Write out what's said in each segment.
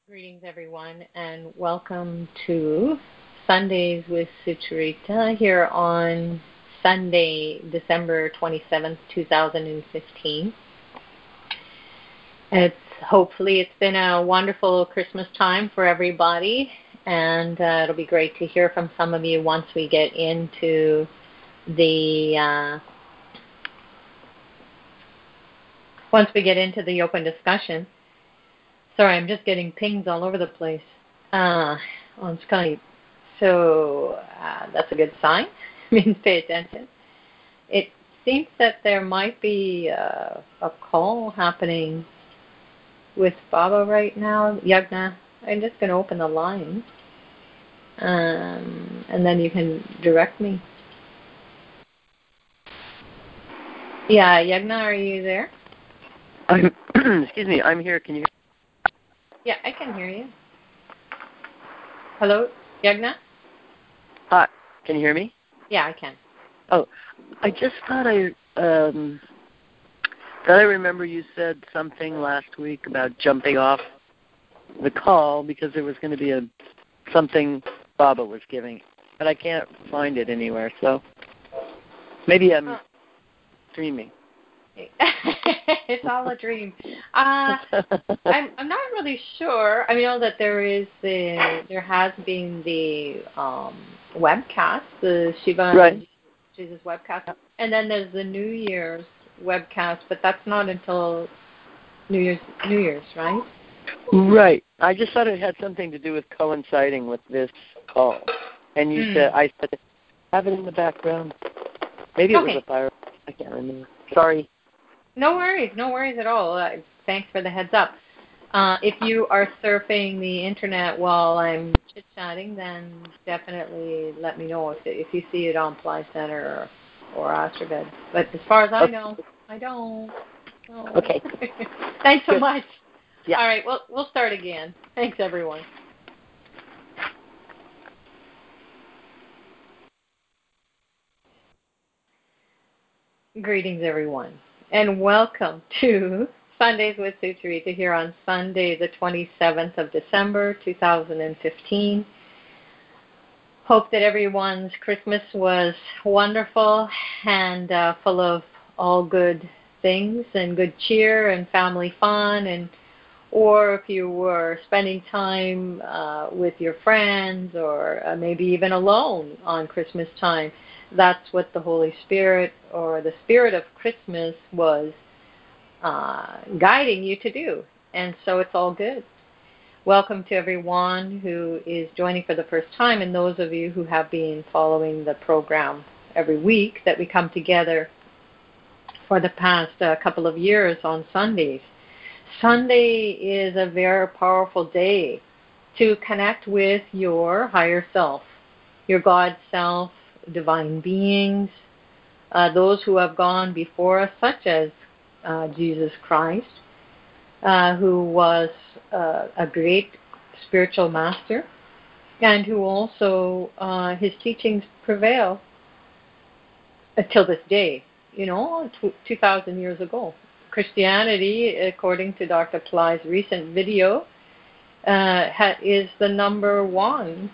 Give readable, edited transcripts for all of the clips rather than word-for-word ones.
Greetings, everyone, and welcome to Sundays with Sucharita here on Sunday, December 27th, 2015. Hopefully it's been a wonderful Christmas time for everybody, and it'll be great to hear from some of you once we get into the open discussion. Sorry, I'm just getting pings all over the place on Skype. So that's a good sign. Means pay attention. It seems that there might be a call happening with Baba right now. Yagna, I'm just going to open the line, and then you can direct me. Yeah, Yagna, are you there? Excuse me, I'm here. Can you? Yeah, I can hear you. Hello, Yagna? Hi, can you hear me? Yeah, I can. Oh, I just thought I remember you said something last week about jumping off the call because there was going to be something Baba was giving, but I can't find it anywhere. So maybe I'm dreaming. It's all a dream. I'm not really sure. I know that there has been the webcast, the Shiva and Jesus webcast, and then there's the New Year's webcast, but that's not until New Year's, right? Right. I just thought it had something to do with coinciding with this call, and I said have it in the background. Maybe it was a fire. I can't remember. Sorry. No worries at all. Thanks for the heads up. If you are surfing the internet while I'm chit-chatting, then definitely let me know if you see it on Ply Center or Astrobed. But as far as I know, I don't. Oh. Okay. Thanks so much. Yeah. All right, well, we'll start again. Thanks, everyone. Greetings, everyone, and welcome to Sundays with Sucharita here on Sunday, the 27th of December, 2015. Hope that everyone's Christmas was wonderful and full of all good things and good cheer and family fun, or if you were spending time with your friends or maybe even alone on Christmas time, that's what the Holy Spirit or the Spirit of Christmas was guiding you to do. And so it's all good. Welcome to everyone who is joining for the first time, and those of you who have been following the program every week that we come together for the past couple of years on Sundays. Sunday is a very powerful day to connect with your higher self, your God self, divine beings, those who have gone before us, such as Jesus Christ, who was a great spiritual master, and who also, his teachings prevail until this day, 2,000 years ago. Christianity, according to Dr. Ply's recent video, is the number one,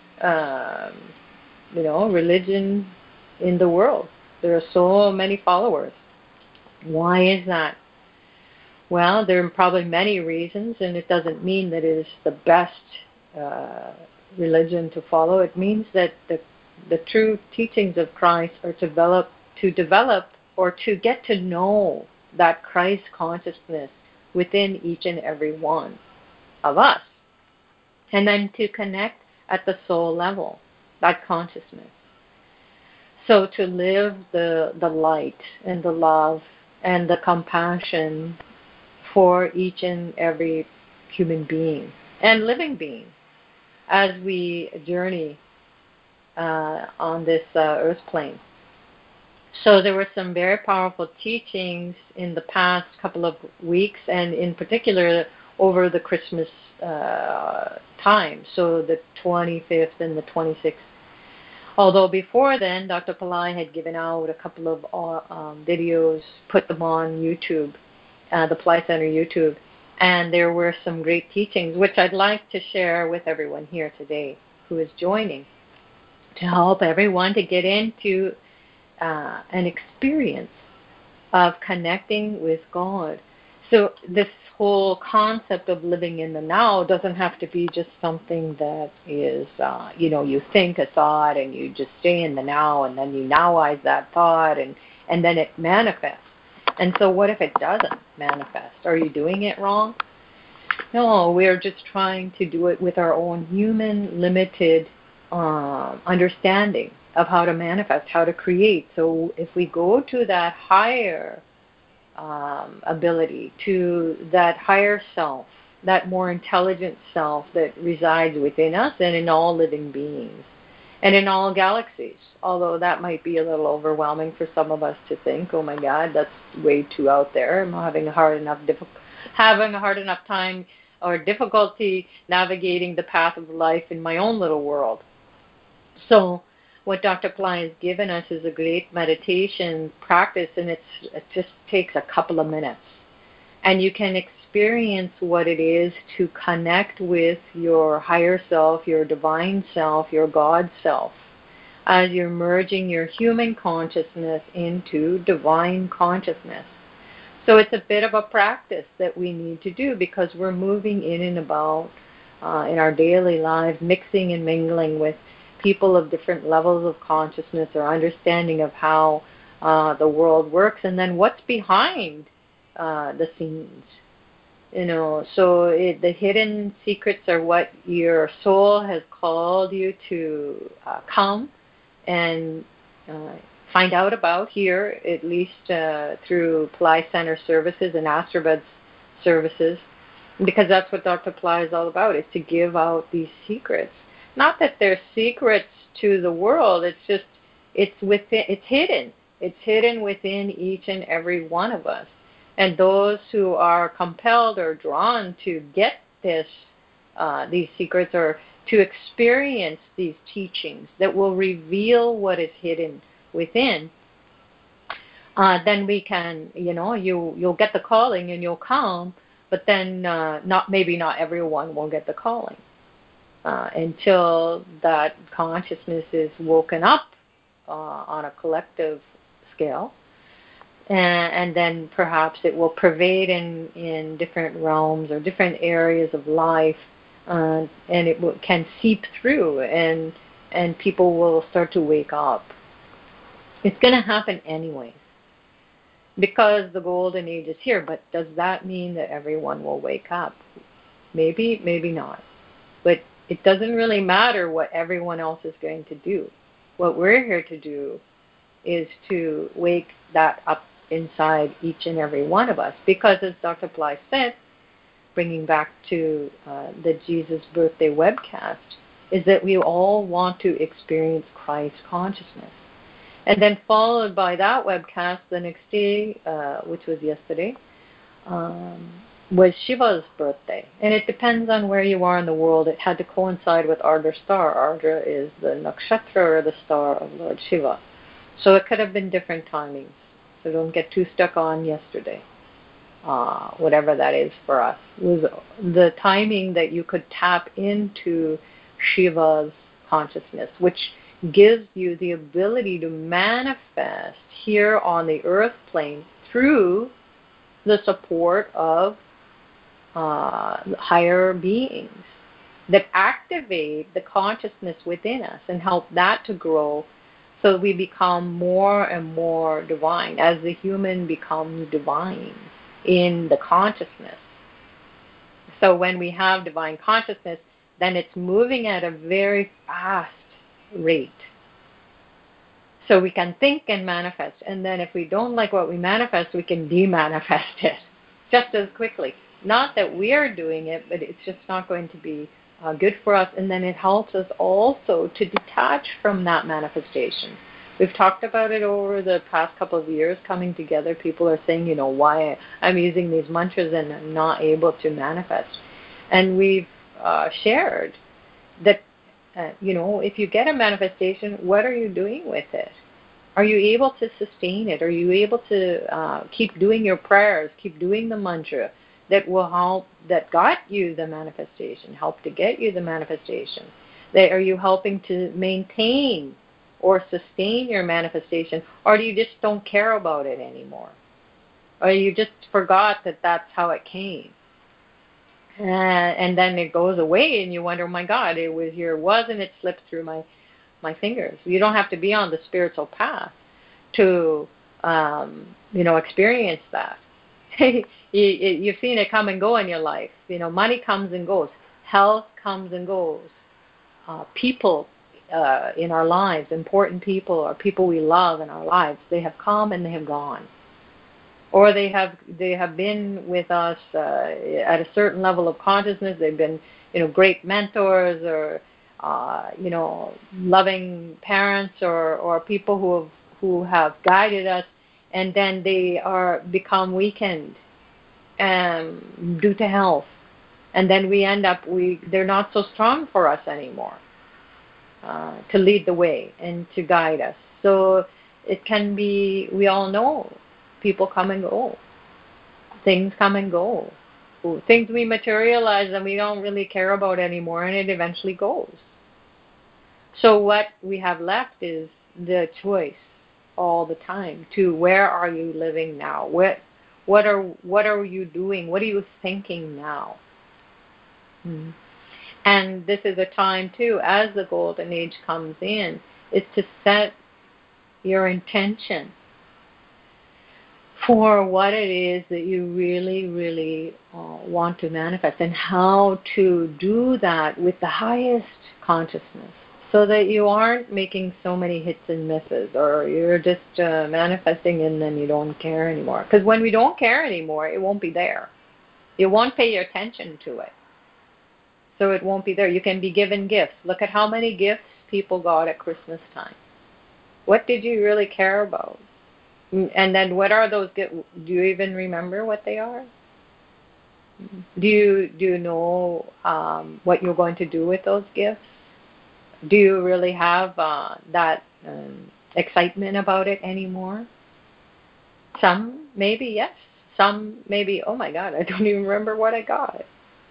religion in the world. There are so many followers. Why is that? Well, there are probably many reasons, and it doesn't mean that it is the best religion to follow. It means that the true teachings of Christ are to develop or to get to know that Christ consciousness within each and every one of us, and then to connect at the soul level, that consciousness. So to live the light and the love and the compassion for each and every human being and living being as we journey on this earth plane. So there were some very powerful teachings in the past couple of weeks, and in particular over the Christmas time, so the 25th and the 26th. Although before then, Dr. Pillai had given out a couple of videos, put them on YouTube, the Ply Center YouTube, And there were some great teachings, which I'd like to share with everyone here today who is joining, to help everyone to get into an experience of connecting with God. So this whole concept of living in the now doesn't have to be just something that is, you think a thought and you just stay in the now, and then you nowize that thought, and then it manifests. And so what if it doesn't manifest? Are you doing it wrong? No, we're just trying to do it with our own human, limited understanding of how to manifest, how to create. So if we go to that higher ability, to that higher self, that more intelligent self that resides within us and in all living beings and in all galaxies, although that might be a little overwhelming for some of us to think, oh my God, that's way too out there. I'm having a hard enough time or difficulty navigating the path of life in my own little world. So what Dr. Pillai has given us is a great meditation practice, and it just takes a couple of minutes. And you can experience what it is to connect with your higher self, your divine self, your God self, as you're merging your human consciousness into divine consciousness. So it's a bit of a practice that we need to do, because we're moving in and about in our daily lives, mixing and mingling with people of different levels of consciousness or understanding of how the world works, and then what's behind the scenes. So the hidden secrets are what your soul has called you to come and find out about here, at least through Pillai Center services and Astrobud's services, because that's what Dr. Pillai is all about, is to give out these secrets. Not that they're secrets to the world, it's just, it's hidden. It's hidden within each and every one of us. And those who are compelled or drawn to get these secrets, or to experience these teachings that will reveal what is hidden within, then we can, you'll get the calling and you'll come, but then not everyone will get the calling. Until that consciousness is woken up on a collective scale, and then perhaps it will pervade in different realms or different areas of life, and it can seep through, and people will start to wake up. It's going to happen anyway, because the golden age is here. But does that mean that everyone will wake up? Maybe, maybe not. But it doesn't really matter what everyone else is going to do. What we're here to do is to wake that up inside each and every one of us. Because as Dr. Pillai said, bringing back to the Jesus Birthday webcast, is that we all want to experience Christ consciousness. And then followed by that webcast the next day, which was yesterday, was Shiva's birthday. And it depends on where you are in the world. It had to coincide with Ardra star. Ardra is the nakshatra, or the star of Lord Shiva. So it could have been different timings. So don't get too stuck on yesterday. Whatever that is for us, was the timing that you could tap into Shiva's consciousness, which gives you the ability to manifest here on the earth plane through the support of higher beings that activate the consciousness within us and help that to grow, so we become more and more divine as the human becomes divine in the consciousness. So when we have divine consciousness, then it's moving at a very fast rate. So we can think and manifest, and then if we don't like what we manifest, we can de-manifest it just as quickly. Not that we are doing it, but it's just not going to be good for us, and then it helps us also to detach from that manifestation. We've talked about it over the past couple of years coming together. People are saying, why I'm using these mantras and I'm not able to manifest. And we've shared that, if you get a manifestation, what are you doing with it? Are you able to sustain it? Are you able to keep doing your prayers, keep doing the mantra, that will help, that got you the manifestation, help to get you the manifestation? That are you helping to maintain or sustain your manifestation, or do you just don't care about it anymore? Or you just forgot that that's how it came? And then it goes away and you wonder, oh my God, it was here, and it slipped through my fingers. You don't have to be on the spiritual path to, experience that. You've seen it come and go in your life. Money comes and goes. Health comes and goes. People in our lives, important people or people we love in our lives, they have come and they have gone. Or they have been with us at a certain level of consciousness. They've been, great mentors or, loving parents or people who have guided us, and then they become weakened due to health, and then we end up they're not so strong for us anymore to lead the way and to guide us. So it can be, we all know, people come and go, things come and go, things we materialize and we don't really care about anymore, and it eventually goes. So what we have left is the choice all the time to, where are you living now? What are you doing? What are you thinking now? And this is a time too, as the golden age comes in, is to set your intention for what it is that you really, really want to manifest, and how to do that with the highest consciousness, so that you aren't making so many hits and misses, or you're just manifesting and then you don't care anymore. Because when we don't care anymore, it won't be there. You won't pay your attention to it. So it won't be there. You can be given gifts. Look at how many gifts people got at Christmas time. What did you really care about? And then what are those gifts? Do you even remember what they are? Do you know what you're going to do with those gifts? Do you really have that excitement about it anymore? Some maybe yes. Some maybe, oh my God, I don't even remember what I got.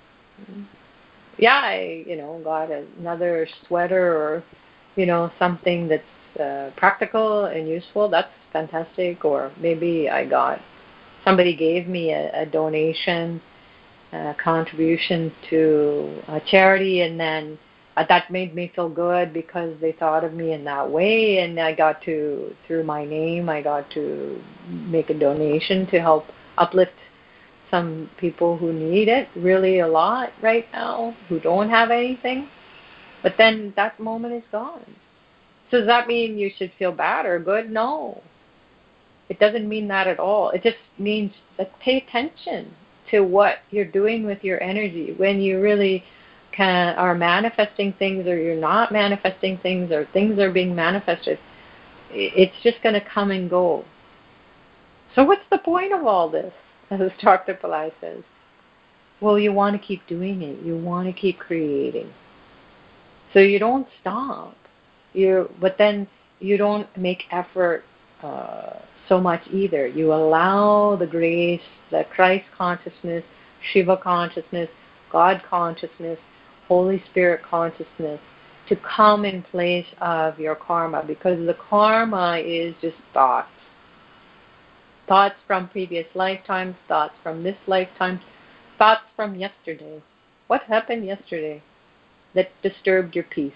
Yeah, I got another sweater, or something that's practical and useful. That's fantastic. Or maybe somebody gave me a donation, a contribution to a charity, and then that made me feel good because they thought of me in that way, and I got to, through my name, I got to make a donation to help uplift some people who need it really a lot right now, who don't have anything. But then that moment is gone. So does that mean you should feel bad or good? No. It doesn't mean that at all. It just means that pay attention to what you're doing with your energy. When you really are manifesting things, or you're not manifesting things, or things are being manifested, it's just going to come and go. So what's the point of all this? As Dr. Pillai says, well, you want to keep doing it. You want to keep creating. So you don't stop. But then you don't make effort so much either. You allow the grace, the Christ consciousness, Shiva consciousness, God consciousness, Holy Spirit consciousness to come in place of your karma, because the karma is just thoughts. Thoughts from previous lifetimes, thoughts from this lifetime, thoughts from yesterday. What happened yesterday that disturbed your peace?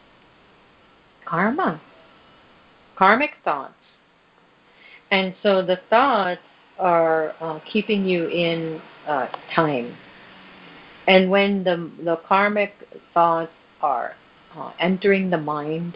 Karma. Karmic thoughts. And so the thoughts are keeping you in time. And when the karmic thoughts are entering the mind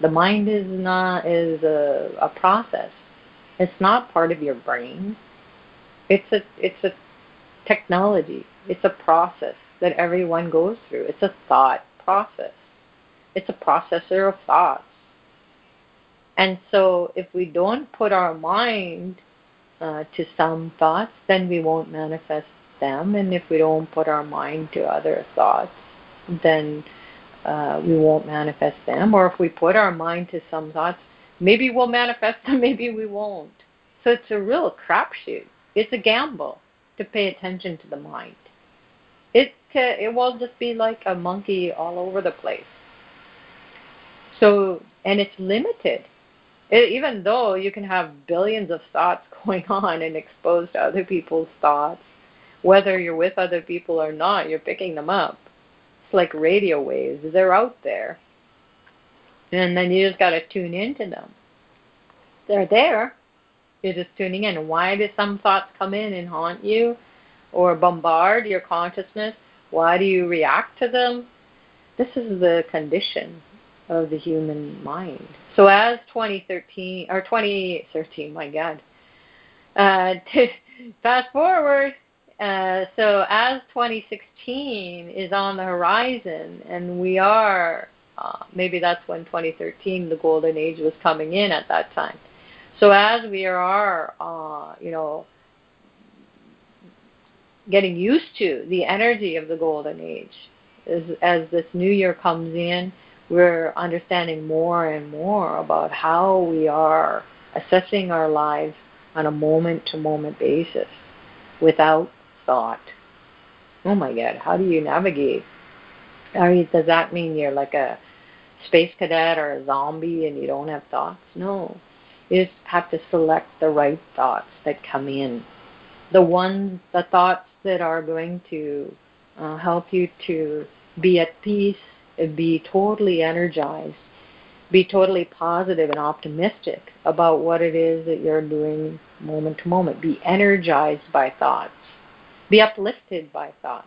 is a process. It's not part of your brain. It's a technology. It's a process that everyone goes through. It's a thought process. It's a processor of thoughts. And so if we don't put our mind to some thoughts, then we won't manifest them. And if we don't put our mind to other thoughts, then we won't manifest them. Or if we put our mind to some thoughts, maybe we'll manifest them, maybe we won't. So it's a real crapshoot. It's a gamble to pay attention to the mind. It will just be like a monkey all over the place. So, and it's limited. Even though you can have billions of thoughts going on and exposed to other people's thoughts, whether you're with other people or not, you're picking them up. It's like radio waves. They're out there. And then you just got to tune into them. They're there. You're just tuning in. Why do some thoughts come in and haunt you or bombard your consciousness? Why do you react to them? This is the condition of the human mind. So as 2013, my God, fast forward, so as 2016 is on the horizon, and we are, maybe that's when 2013, the golden age was coming in at that time. So as we are, getting used to the energy of the golden age, as this new year comes in, we're understanding more and more about how we are assessing our lives on a moment-to-moment basis without thought. Oh my God, how do you navigate? Does that mean you're like a space cadet or a zombie and you don't have thoughts? No. You just have to select the right thoughts that come in. The thoughts that are going to help you to be at peace, be totally energized, be totally positive and optimistic about what it is that you're doing moment to moment. Be energized by thoughts. Be uplifted by thoughts.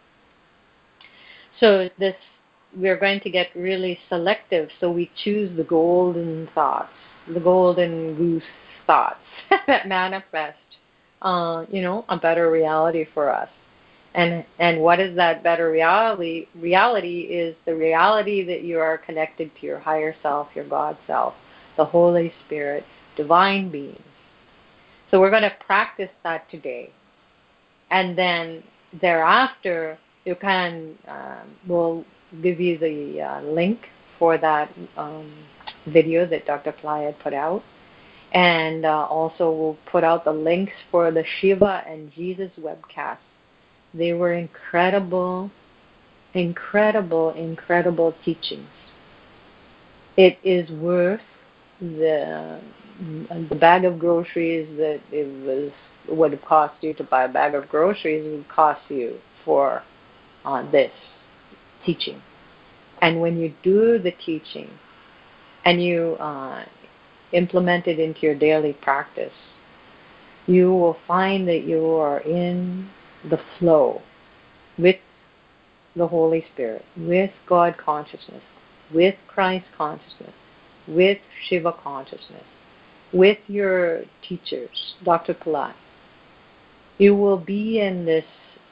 So we're going to get really selective, so we choose the golden thoughts, the golden goose thoughts that manifest, a better reality for us. And what is that better reality? Reality is the reality that you are connected to your higher self, your God self, the Holy Spirit, divine beings. So we're going to practice that today. And then thereafter, you can, we'll give you the link for that video that Dr. Pillai had put out. And also we'll put out the links for the Shiva and Jesus webcasts. They were incredible, incredible, incredible teachings. It is worth the bag of groceries that would have cost you to buy a bag of groceries would cost you for this teaching. And when you do the teaching and you implement it into your daily practice, you will find that you are in the flow with the Holy Spirit, with God consciousness, with Christ consciousness, with Shiva consciousness, with your teachers, Dr. Pillai. You will be in this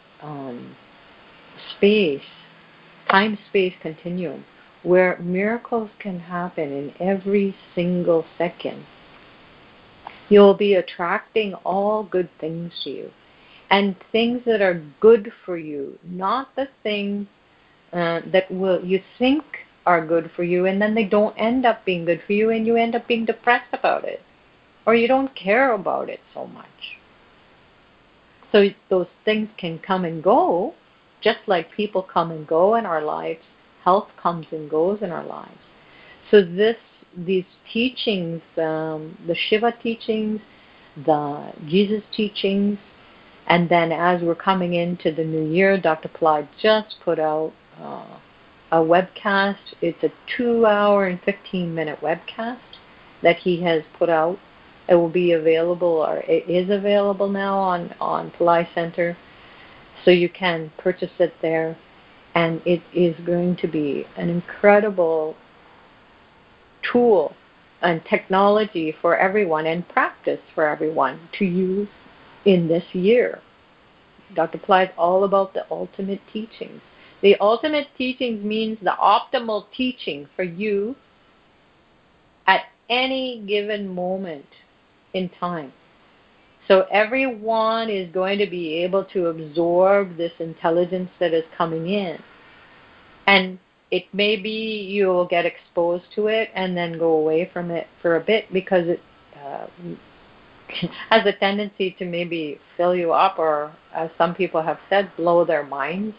time-space continuum where miracles can happen in every single second. You'll be attracting all good things to you. And things that are good for you, not the things that you think are good for you, and then they don't end up being good for you, and you end up being depressed about it, or you don't care about it so much. So those things can come and go, just like people come and go in our lives. Health comes and goes in our lives. So these teachings, the Shiva teachings, the Jesus teachings, and then as we're coming into the new year, Dr. Pillai just put out a webcast. It's a 2-hour and 15-minute webcast that he has put out. It will be available, or it is available now on Pillai Center. So you can purchase it there. And it is going to be an incredible tool and technology for everyone and practice for everyone to use in this year. Dr. Pillai is all about the ultimate teachings. The ultimate teachings means the optimal teaching for you at any given moment in time. So everyone is going to be able to absorb this intelligence that is coming in. And it may be you'll get exposed to it and then go away from it for a bit because has a tendency to maybe fill you up, or as some people have said, blow their minds.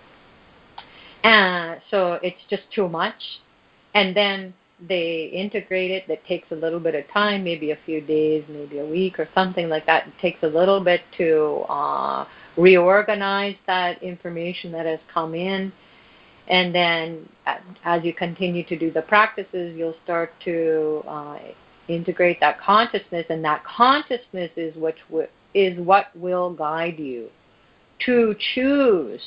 And so it's just too much. And then they integrate it. That takes a little bit of time, maybe a few days, maybe a week or something like that. It takes a little bit to reorganize that information that has come in. And then as you continue to do the practices, you'll start to integrate that consciousness, and that consciousness is what will guide you to choose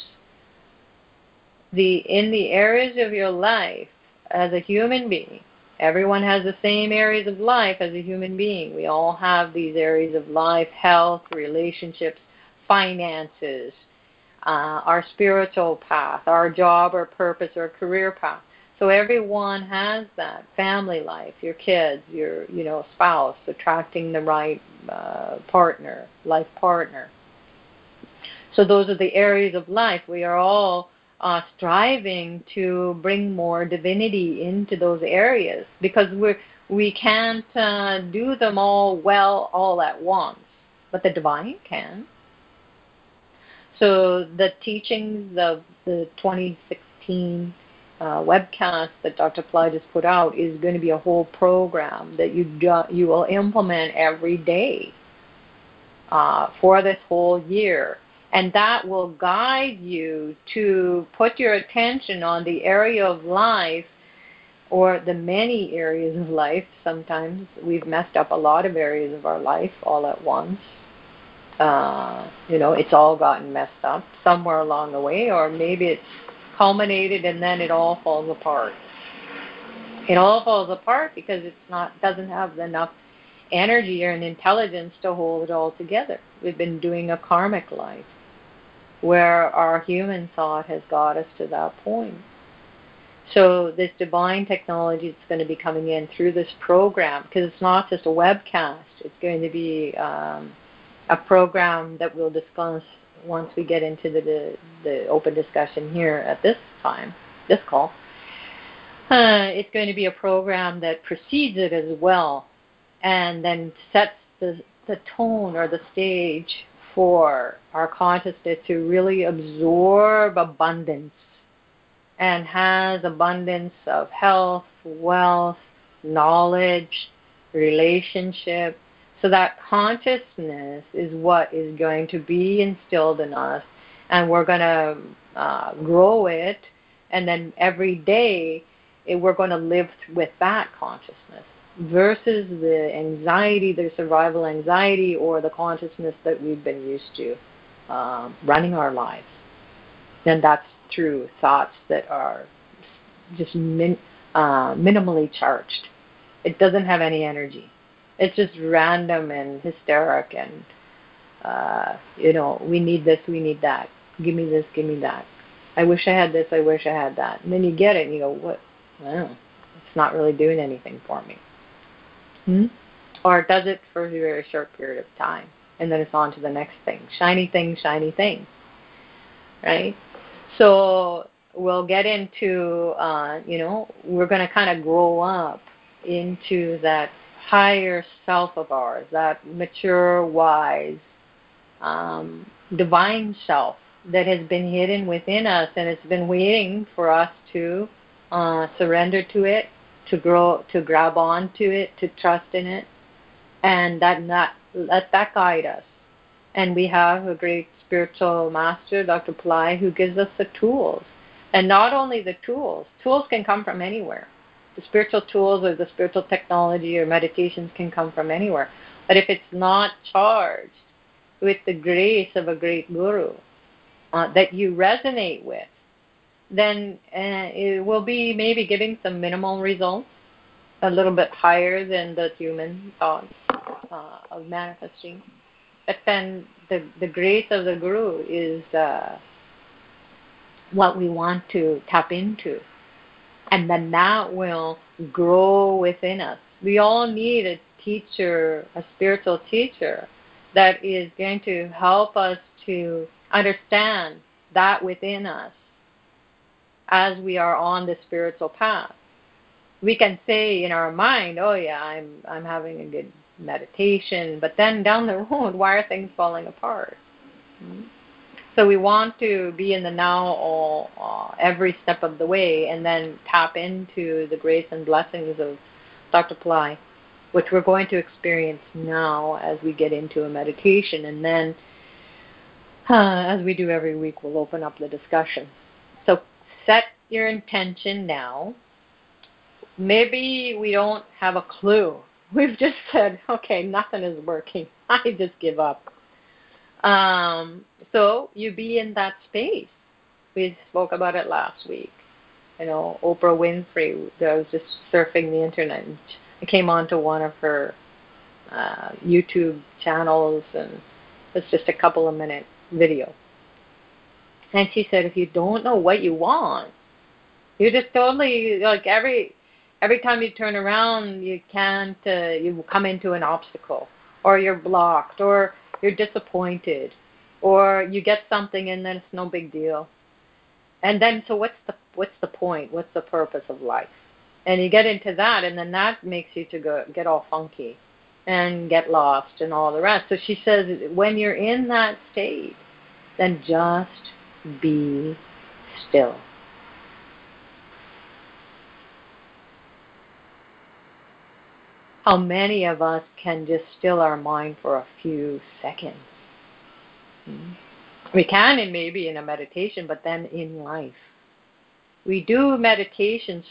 in the areas of your life as a human being. Everyone has the same areas of life as a human being. We all have these areas of life: health, relationships, finances, our spiritual path, our job or purpose or career path. So everyone has that. Family life, your kids, your spouse, attracting the right life partner. So those are the areas of life. We are all striving to bring more divinity into those areas, because we can't do them all well all at once, but the divine can. So the teachings of the 2016 webcast that Dr. Ply just put out is going to be a whole program that you will implement every day for this whole year. And that will guide you to put your attention on the area of life, or the many areas of life. Sometimes we've messed up a lot of areas of our life all at once. It's all gotten messed up somewhere along the way, or maybe it's culminated and then it all falls apart. It all falls apart because doesn't have enough energy or an intelligence to hold it all together. We've been doing a karmic life where our human thought has got us to that point. So this divine technology is going to be coming in through this program, because it's not just a webcast. It's going to be a program that we'll discuss once we get into the open discussion here at this call. It's going to be a program that precedes it as well, and then sets the tone or the stage for our consciousness to really absorb abundance, and has abundance of health, wealth, knowledge, relationship. So that consciousness is what is going to be instilled in us, and we're going to grow it, and then every day we're going to live with that consciousness, versus the anxiety, the survival anxiety, or the consciousness that we've been used to running our lives. And that's through thoughts that are just minimally charged. It doesn't have any energy. It's just random and hysteric, and we need this, we need that. Give me this, give me that. I wish I had this, I wish I had that. And then you get it and you go, what? It's not really doing anything for me. Or it does it for a very short period of time, and then it's on to the next thing. Shiny thing, right? So we'll get into, we're going to kind of grow up into that higher self of ours, that mature, wise, divine self that has been hidden within us, and it's been waiting for us to surrender to it, to grow, to grab onto it, to trust in it, and let that guide us. And we have a great spiritual master, Dr. Ply, who gives us the tools. And not only the tools can come from anywhere. The spiritual tools or the spiritual technology or meditations can come from anywhere. But if it's not charged with the grace of a great guru that you resonate with, then it will be maybe giving some minimal results, a little bit higher than the human thoughts of manifesting. But then the grace of the guru is what we want to tap into. And then that will grow within us. We all need a teacher, a spiritual teacher, that is going to help us to understand that within us as we are on the spiritual path. We can say in our mind, oh yeah, I'm having a good meditation, but then down the road, why are things falling apart? So we want to be in the now all, every step of the way, and then tap into the grace and blessings of Dr. Pillai, which we're going to experience now as we get into a meditation. And then, as we do every week, we'll open up the discussion. So set your intention now. Maybe we don't have a clue. We've just said, okay, nothing is working. I just give up. So you be in that space. We spoke about it last week. You know, Oprah Winfrey, I was just surfing the internet, and I came onto one of her YouTube channels, and it's just a couple of minute video. And she said, if you don't know what you want, you just totally, like every time you turn around, you can't, you come into an obstacle, or you're blocked, or you're disappointed, or you get something and then it's no big deal. And then, so what's the point? What's the purpose of life? And you get into that, and then that makes you to get all funky and get lost and all the rest. So she says, when you're in that state, then just be still. How many of us can just still our mind for a few seconds? We can, and maybe in a meditation, but then in life. We do meditation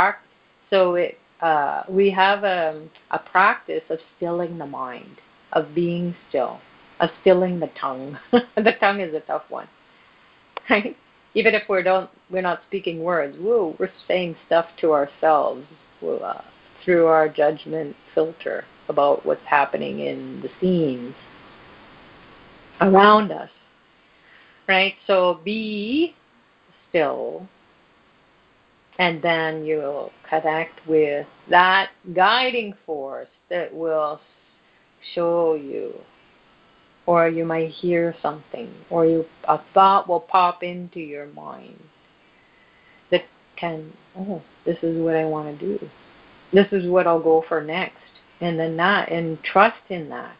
we have a practice of stilling the mind, of being still, of stilling the tongue. The tongue is a tough one, right? Even if we're not speaking words, we're saying stuff to ourselves through our judgment filter about what's happening in the scenes around us, right? So be still, and then you'll connect with that guiding force that will show you, or you might hear something, or a thought will pop into your mind that can, this is what I want to do. This is what I'll go for next. And then and trust in that.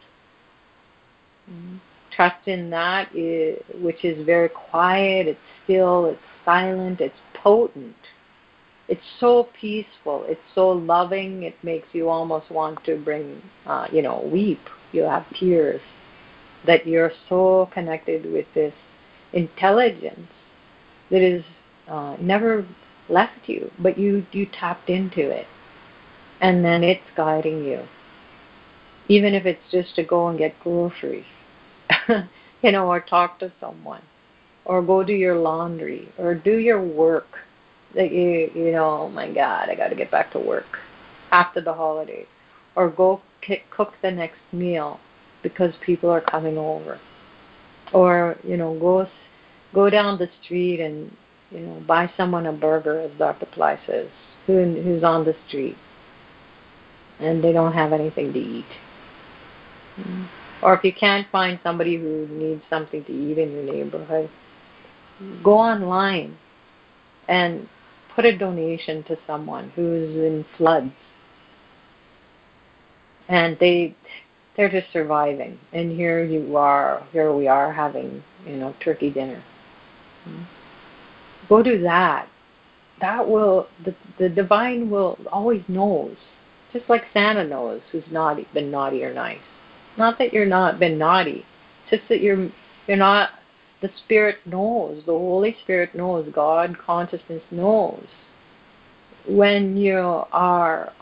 Trust in that, which is very quiet, it's still, it's silent, it's potent. It's so peaceful, it's so loving, it makes you almost want to weep. You have tears, that you're so connected with this intelligence that is never left you, but you tapped into it. And then it's guiding you. Even if it's just to go and get groceries, or talk to someone, or go do your laundry, or do your work that oh my God, I got to get back to work after the holidays, or go cook the next meal because people are coming over, or go down the street and buy someone a burger, as Dr. Pillai says, who's on the street and they don't have anything to eat. Or if you can't find somebody who needs something to eat in your neighborhood, go online and put a donation to someone who's in floods. And they're just surviving. And here we are having, turkey dinner. Go do that. That will, the divine will always knows. Just like Santa knows who's been naughty or nice. Not that you're not been naughty, just that you're not. The Spirit knows. The Holy Spirit knows. God consciousness knows when you are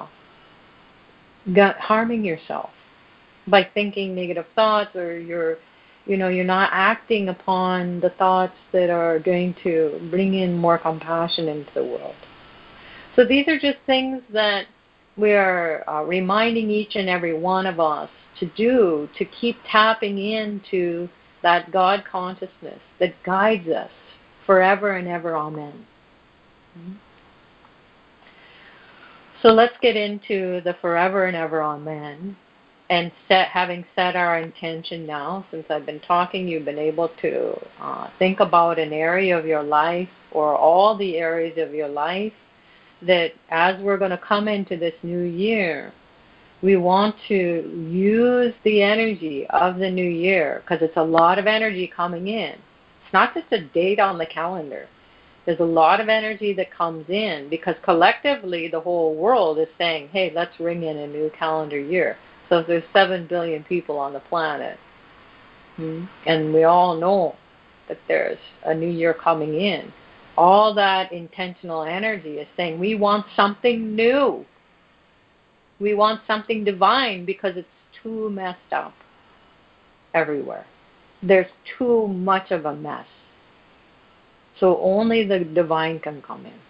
harming yourself by thinking negative thoughts, or you're not acting upon the thoughts that are going to bring in more compassion into the world. So these are just things that we are reminding each and every one of us to do, to keep tapping into that God consciousness that guides us forever and ever. Amen. So let's get into the forever and ever. Amen. And having set our intention now, since I've been talking, you've been able to think about an area of your life, or all the areas of your life, that as we're going to come into this new year, We want to use the energy of the new year because it's a lot of energy coming in. It's not just a date on the calendar. There's a lot of energy that comes in because collectively the whole world is saying, hey, let's ring in a new calendar year. So if there's 7 billion people on the planet, and we all know that there's a new year coming in, all that intentional energy is saying we want something new. We want something divine because it's too messed up everywhere. There's too much of a mess. So only the divine can come in.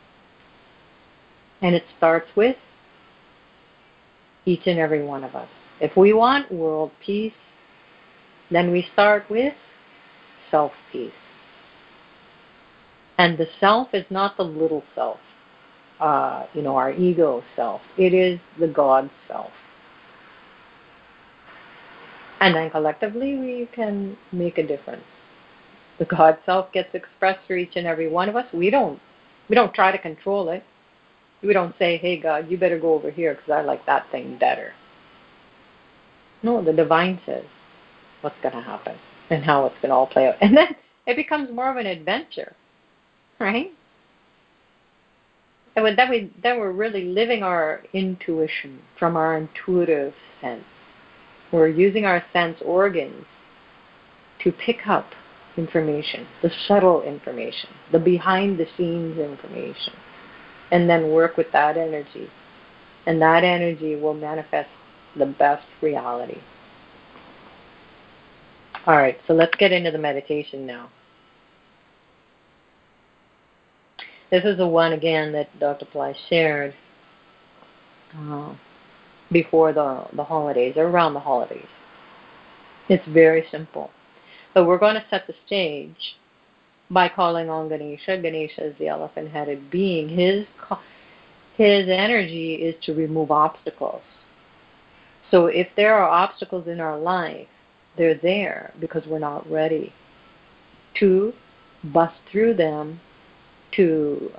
And it starts with each and every one of us. If we want world peace, then we start with self-peace. And the self is not the little self, our ego self. It is the God self. And then collectively we can make a difference. The God self gets expressed for each and every one of us. We don't try to control it. We don't say, hey, God, you better go over here because I like that thing better. No, the divine says what's going to happen and how it's going to all play out. And then it becomes more of an adventure, right? And then we're really living our intuition from our intuitive sense. We're using our sense organs to pick up information, the subtle information, the behind-the-scenes information, and then work with that energy. And that energy will manifest the best reality. All right, so let's get into the meditation now. This is the one, again, that Dr. Pillai shared before the holidays, or around the holidays. It's very simple. But we're going to set the stage by calling on Ganesha. Ganesha is the elephant-headed being. His energy is to remove obstacles. So if there are obstacles in our life, they're there because we're not ready to bust through them to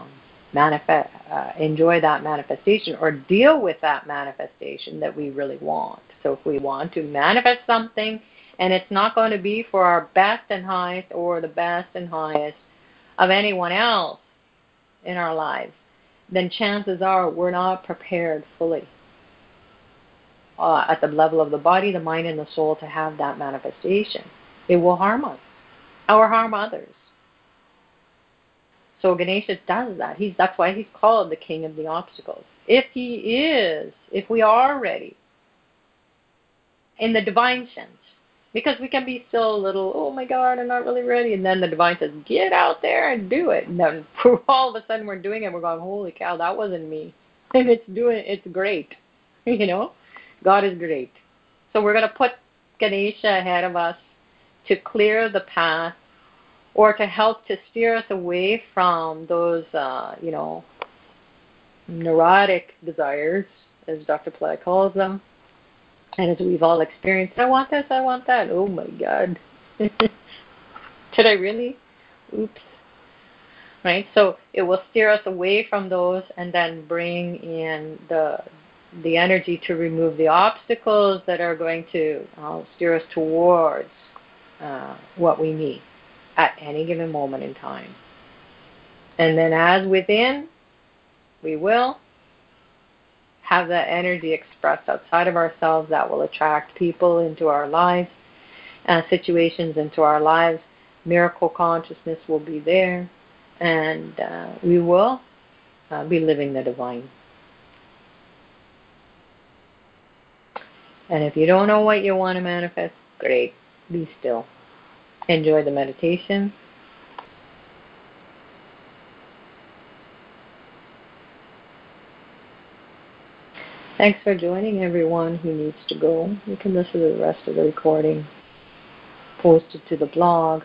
enjoy that manifestation or deal with that manifestation that we really want. So if we want to manifest something and it's not going to be for our best and highest or the best and highest of anyone else in our lives, then chances are we're not prepared fully at the level of the body, the mind, and the soul to have that manifestation. It will harm us or harm others. So Ganesha does that. That's why he's called the king of the obstacles. If we are ready in the divine sense, because we can be still a little, oh my God, I'm not really ready. And then the divine says, get out there and do it. And then all of a sudden we're doing it. We're going, holy cow, that wasn't me. And it's great. God is great. So we're going to put Ganesha ahead of us to clear the path or to help to steer us away from those, neurotic desires, as Dr. Pillai calls them. And as we've all experienced, I want this, I want that. Oh, my God. Did I really? Oops. Right? So it will steer us away from those and then bring in the energy to remove the obstacles that are going to steer us towards what we need at any given moment in time. And then as within, we will have that energy expressed outside of ourselves that will attract people into our lives, situations into our lives. Miracle consciousness will be there, and we will be living the divine. And if you don't know what you want to manifest, great. Be still. Enjoy the meditation. Thanks for joining everyone who needs to go. You can listen to the rest of the recording posted to the blog.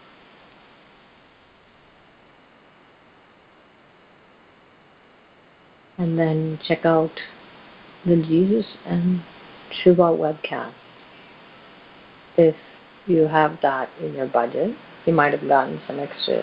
And then check out the Jesus and Shiva webcast. If you have that in your budget, you might have gotten some extra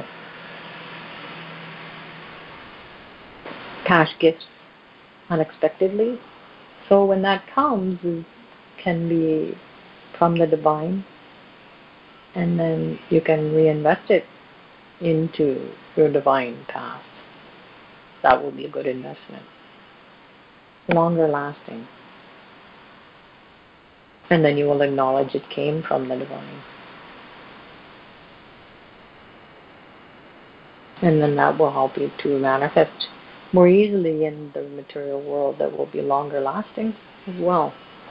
cash gifts unexpectedly So when that comes, it can be from the divine, and then you can reinvest it into your divine path. That will be a good investment. Longer lasting. And then you will acknowledge it came from the divine. And then that will help you to manifest more easily in the material world that will be longer lasting as well.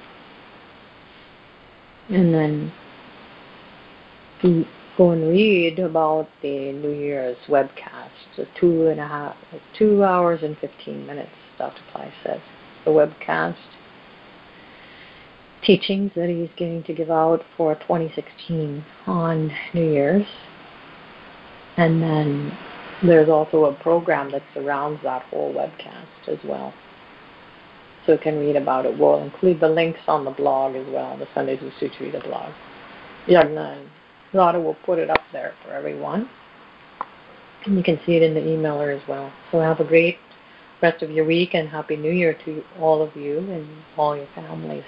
And then to go and read about the New Year's webcast, the 2 hours and 15 minutes, Dr. Ply says. The webcast teachings that he's going to give out for 2016 on New Year's. And then there's also a program that surrounds that whole webcast as well. So you can read about it. We'll include the links on the blog as well, the Sundays with Sucharita blog. Yagna and Radha will put it up there for everyone. And you can see it in the emailer as well. So have a great rest of your week and Happy New Year to all of you and all your families.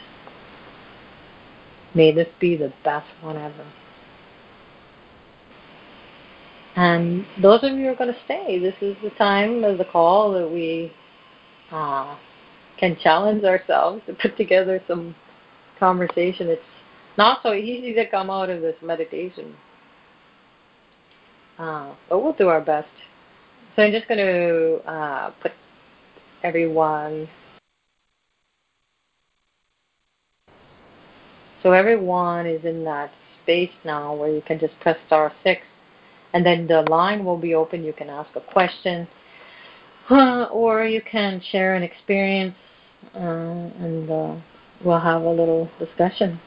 May this be the best one ever. And those of you who are going to stay, this is the time of the call that we can challenge ourselves to put together some conversation. It's not so easy to come out of this meditation, but we'll do our best. So I'm just going to put everyone. So everyone is in that space now where you can just press *6, and then the line will be open. You can ask a question, or you can share an experience, and we'll have a little discussion.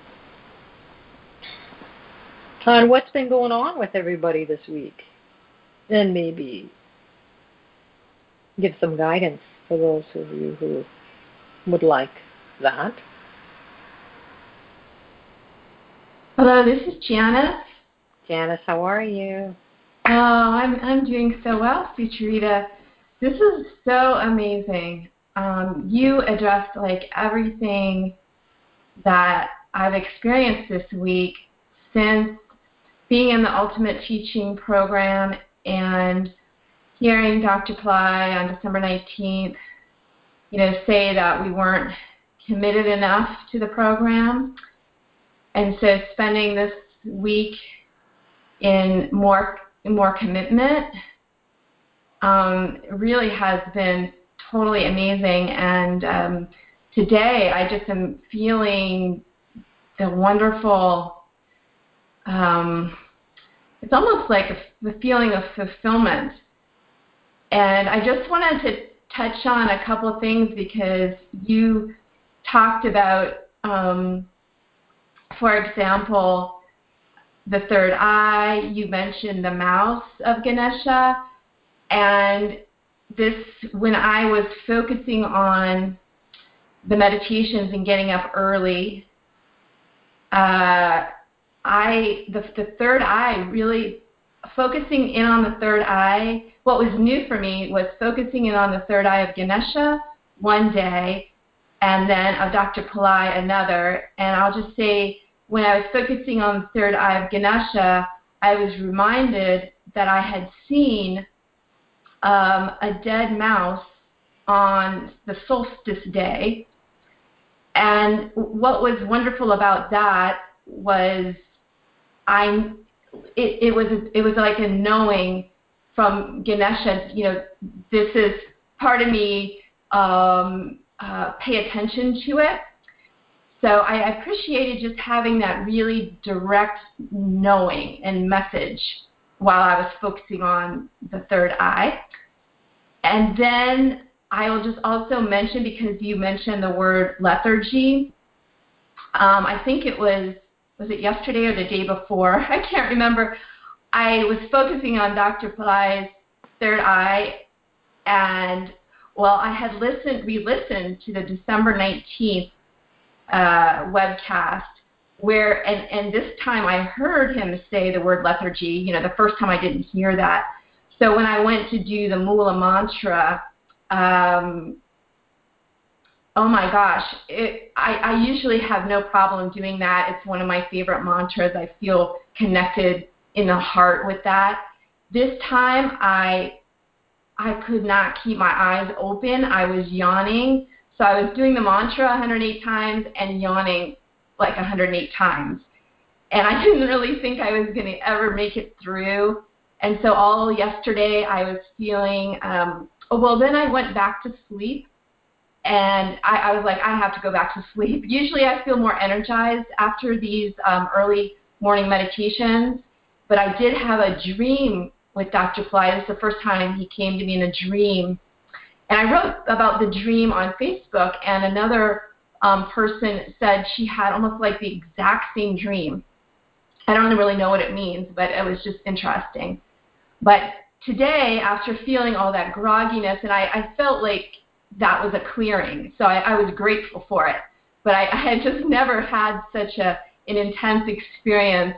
And what's been going on with everybody this week? And maybe give some guidance for those of you who would like that. Hello, this is Janice. Janice, how are you? Oh, I'm doing so well, Sucharita. This is so amazing. You addressed like everything that I've experienced this week since being in the Ultimate Teaching Program and hearing Dr. Ply on December 19th, say that we weren't committed enough to the program. And so spending this week in more commitment really has been totally amazing. And today I just am feeling the wonderful, it's almost like the feeling of fulfillment. And I just wanted to touch on a couple of things because you talked about, for example, the third eye. You mentioned the mouse of Ganesha. And this, when I was focusing on the meditations and getting up early, the third eye, really focusing in on the third eye, what was new for me was focusing in on the third eye of Ganesha one day and then of Dr. Pillai another. And I'll just say, when I was focusing on the third eye of Ganesha, I was reminded that I had seen a dead mouse on the solstice day. And what was wonderful about that was it was like a knowing from Ganesha, this is part of me, pay attention to it. So I appreciated just having that really direct knowing and message while I was focusing on the third eye. And then I will just also mention, because you mentioned the word lethargy, I think it was it yesterday or the day before? I can't remember. I was focusing on Dr. Pillai's third eye, and I had re-listened to the December 19th webcast, where, and this time I heard him say the word lethargy. The first time I didn't hear that. So when I went to do the Mula Mantra, Oh my gosh, I usually have no problem doing that. It's one of my favorite mantras. I feel connected in the heart with that. This time I could not keep my eyes open. I was yawning. So I was doing the mantra 108 times and yawning like 108 times. And I didn't really think I was going to ever make it through. And so all yesterday I was feeling, then I went back to sleep. And I was like, I have to go back to sleep. Usually I feel more energized after these early morning meditations. But I did have a dream with Dr. Pillai. This is the first time he came to me in a dream. And I wrote about the dream on Facebook, and another person said she had almost like the exact same dream. I don't really know what it means, but it was just interesting. But today, after feeling all that grogginess, and I felt like that was a clearing, so I was grateful for it. But I had just never had such an intense experience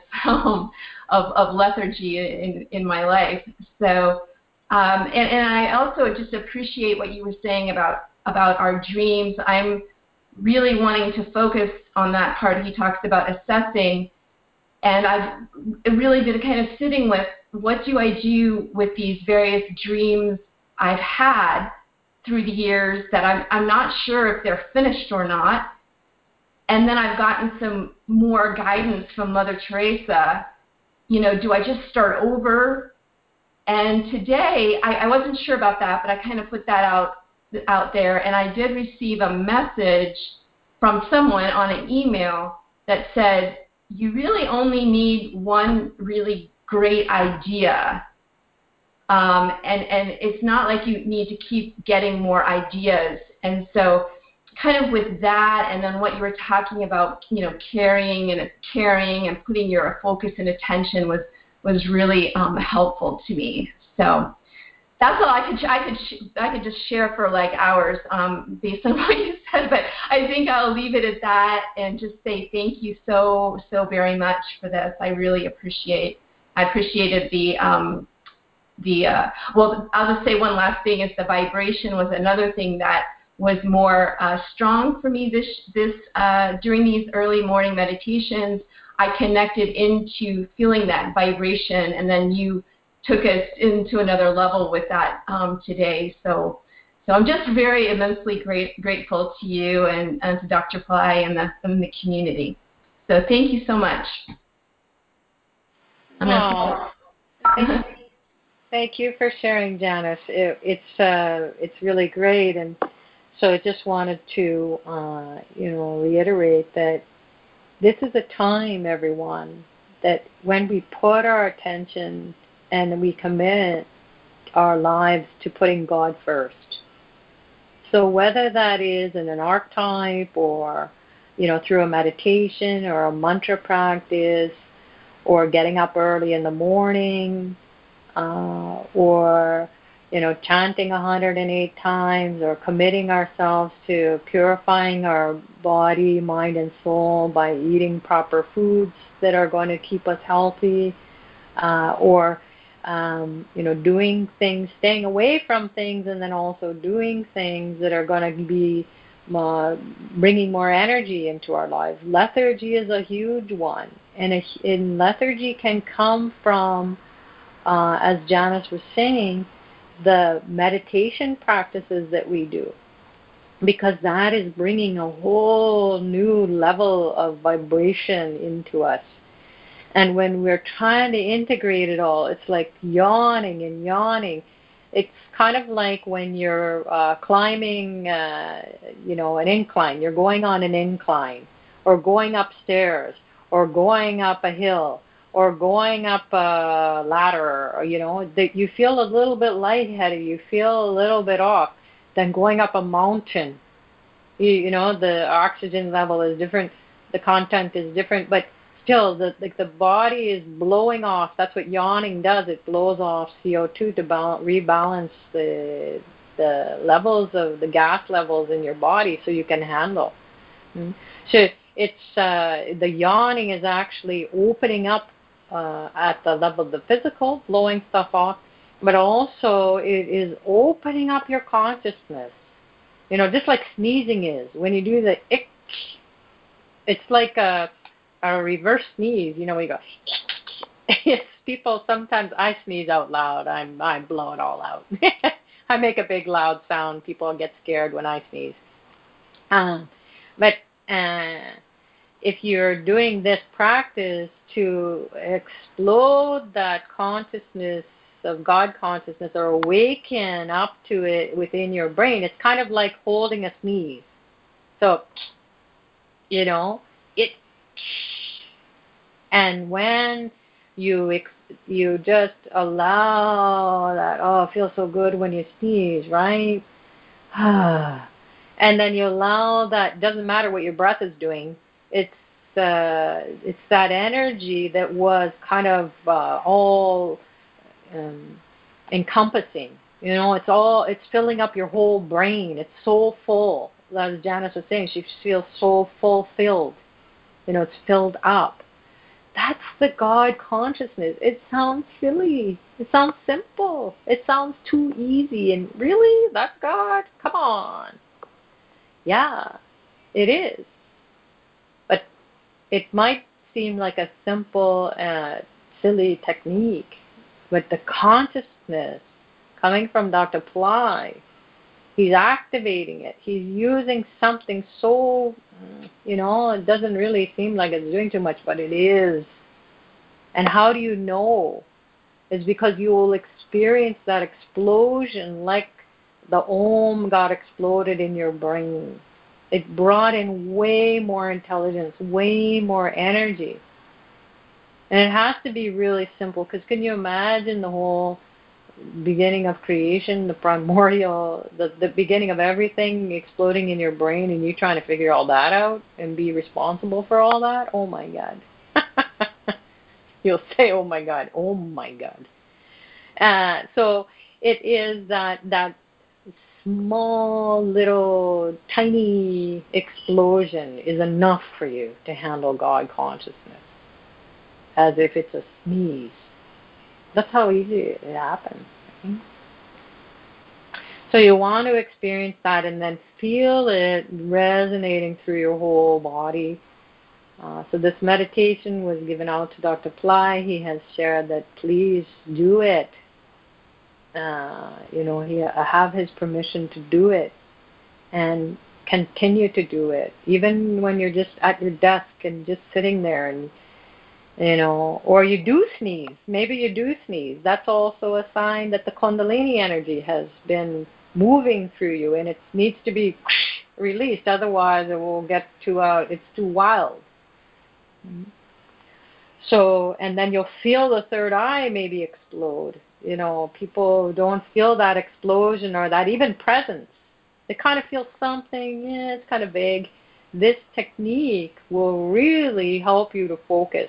of lethargy in my life. So, and I also just appreciate what you were saying about our dreams. I'm really wanting to focus on that part. He talks about assessing, and I've really been kind of sitting with, what do I do with these various dreams I've had through the years that I'm not sure if they're finished or not. And then I've gotten some more guidance from Mother Teresa. Do I just start over? And today, I wasn't sure about that, but I kind of put that out there. And I did receive a message from someone on an email that said, you really only need one really great idea. And it's not like you need to keep getting more ideas. And so kind of with that, and then what you were talking about, caring and putting your focus and attention was really helpful to me. So that's all I could just share for like hours based on what you said, but I think I'll leave it at that and just say thank you so very much for this. I really appreciated I'll just say one last thing is the vibration was another thing that was more strong for me this during these early morning meditations. I connected into feeling that vibration, and then you took us into another level with that today. So I'm just very immensely grateful to you and to Dr. Pillai and the community. So thank you so much. Thank you for sharing, Janice. It's really great, and so I just wanted to reiterate that this is a time, everyone, that when we put our attention and we commit our lives to putting God first. So whether that is in an archetype or through a meditation or a mantra practice or getting up early in the morning, or chanting 108 times, or committing ourselves to purifying our body, mind, and soul by eating proper foods that are going to keep us healthy, or doing things, staying away from things, and then also doing things that are going to be bringing more energy into our lives. Lethargy is a huge one, and lethargy can come from, as Janice was saying, the meditation practices that we do, because that is bringing a whole new level of vibration into us. And when we're trying to integrate it all, it's like yawning and yawning. It's kind of like when you're climbing, an incline. You're going on an incline, or going upstairs, or going up a hill, or going up a ladder, or, that you feel a little bit lightheaded, you feel a little bit off. Then going up a mountain, the oxygen level is different, the content is different, but still, the body is blowing off. That's what yawning does. It blows off CO2 to rebalance the levels of the gas levels in your body so you can handle. So it's the yawning is actually opening up at the level of the physical, blowing stuff off, but also it is opening up your consciousness. just like sneezing is. When you do the ick, it's like a reverse sneeze. We go. It's people sometimes I sneeze out loud. I'm blowing all out. I make a big loud sound. People get scared when I sneeze. But if you're doing this practice to explode that consciousness of God consciousness or awaken up to it within your brain, it's kind of like holding a sneeze. So, it, and when you just allow that, it feels so good when you sneeze, right? And then you allow that, doesn't matter what your breath is doing, it's that energy that was kind of all encompassing. It's filling up your whole brain. It's so full. As Janice was saying, she feels so fulfilled. It's filled up. That's the God consciousness. It sounds silly. It sounds simple. It sounds too easy. And really? That's God? Come on. Yeah, it is. But it might seem like a simple, silly technique. But the consciousness coming from Dr. Ply, he's activating it. He's using something so, it doesn't really seem like it's doing too much, but it is. And how do you know? It's because you will experience that explosion like the Om got exploded in your brain. It brought in way more intelligence, way more energy. And it has to be really simple, because can you imagine the whole beginning of creation, the primordial, the beginning of everything exploding in your brain, and you trying to figure all that out and be responsible for all that? Oh my God. You'll say, oh my God, oh my God. So it is that small little tiny explosion is enough for you to handle God consciousness, as if it's a sneeze. That's how easy it happens. Right? So you want to experience that and then feel it resonating through your whole body. So this meditation was given out to Dr. Ply. He has shared that please do it. I have his permission to do it and continue to do it, even when you're just at your desk and just sitting there and, or you do sneeze. Maybe you do sneeze. That's also a sign that the Kundalini energy has been moving through you, and it needs to be released. Otherwise, it will get it's too wild. So, and then you'll feel the third eye maybe explode. People don't feel that explosion or that even presence. They kind of feel something, it's kind of vague. This technique will really help you to focus.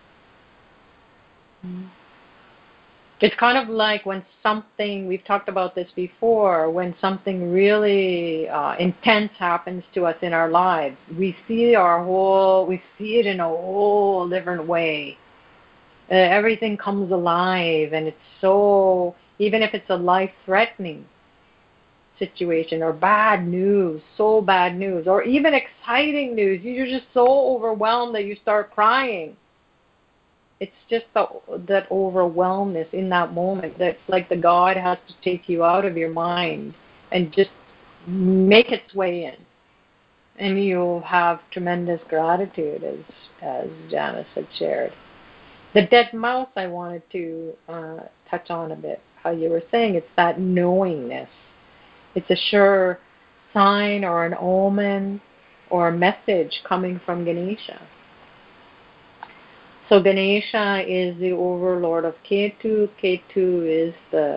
It's kind of like when something, we've talked about this before, when something really intense happens to us in our lives, we see it in a whole different way. Everything comes alive, and it's so, even if it's a life-threatening situation or bad news, or even exciting news, you're just so overwhelmed that you start crying. It's just that overwhelmness in that moment that's like the God has to take you out of your mind and just make its way in. And you'll have tremendous gratitude, as Janice had shared. The dead mouse I wanted to touch on a bit, how you were saying it's that knowingness. It's a sure sign or an omen or a message coming from Ganesha. So Ganesha is the overlord of Ketu. Ketu is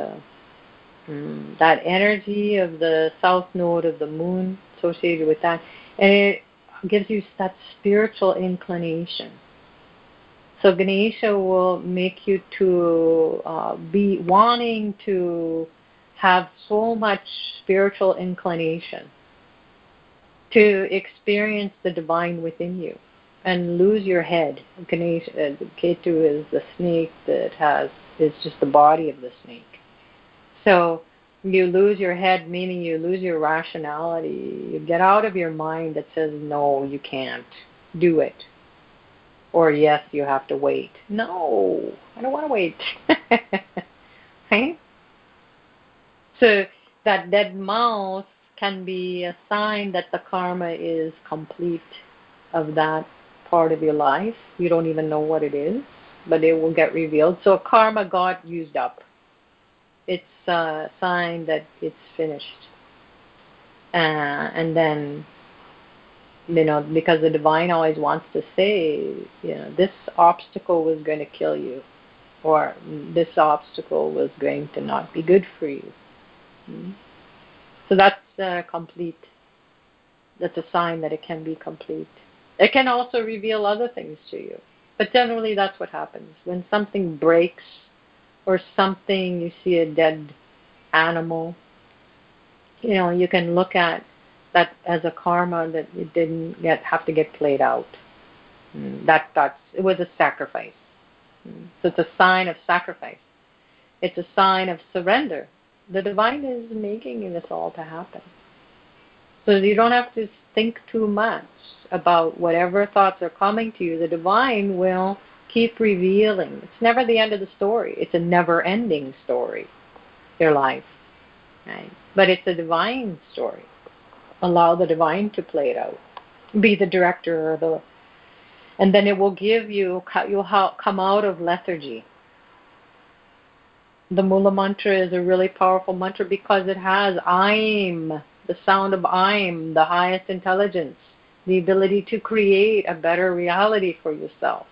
that energy of the south node of the moon associated with that. And it gives you that spiritual inclination. So Ganesha will make you to be wanting to have so much spiritual inclination to experience the divine within you and lose your head. Ganesha, Ketu is the snake that is just the body of the snake. So You lose your head, meaning you lose your rationality. You get out of your mind that says, no, you can't do it. Or, yes, you have to wait. No, I don't want to wait. Right? So that dead mouse can be a sign that the karma is complete of that part of your life. You don't even know what it is, but it will get revealed. So karma got used up. It's a sign that it's finished. And then, because the divine always wants to say, this obstacle was going to kill you, or this obstacle was going to not be good for you. So that's complete. That's a sign that it can be complete. It can also reveal other things to you. But generally that's what happens. When something breaks or something, you see a dead animal, you can look at that as a karma that it didn't have to get played out. It was a sacrifice. So it's a sign of sacrifice. It's a sign of surrender. The divine is making this all to happen. So you don't have to think too much about whatever thoughts are coming to you. The divine will keep revealing. It's never the end of the story. It's a never-ending story, your life. Right? But it's a divine story. Allow the divine to play it out. Be the director and then it will give you'll come out of lethargy. The Mula mantra is a really powerful mantra because it has I'm, the sound of I'm, the highest intelligence, the ability to create a better reality for yourself.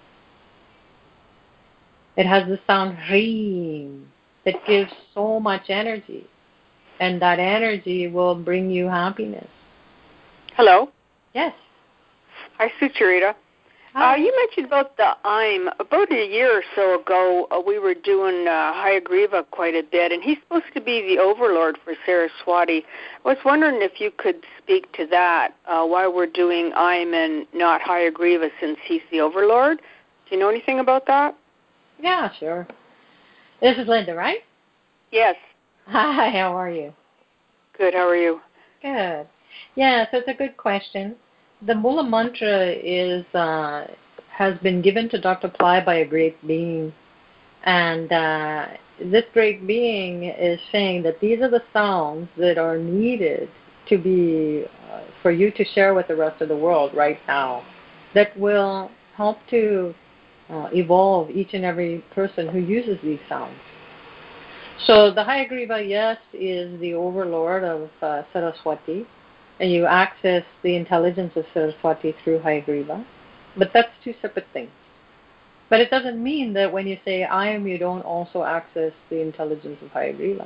It has the sound Hreem that gives so much energy, and that energy will bring you happiness. Hello. Yes. Hi, Sucharita. You mentioned about the I'm. About a year or so ago, we were doing Hayagriva quite a bit, and he's supposed to be the overlord for Saraswati. I was wondering if you could speak to that, why we're doing I'm and not Hayagriva since he's the overlord. Do you know anything about that? Yeah, sure. This is Linda, right? Yes. Hi, how are you? Good, how are you? Good. Yeah, so it's a good question. The Mula mantra has been given to Dr. Ply by a great being. And this great being is saying that these are the sounds that are needed to be, for you to share with the rest of the world right now, that will help to evolve each and every person who uses these sounds. So the Hayagriva, yes, is the overlord of Saraswati. And you access the intelligence of Saraswati through Hayagriva. But that's two separate things. But it doesn't mean that when you say I am, you don't also access the intelligence of Hayagriva.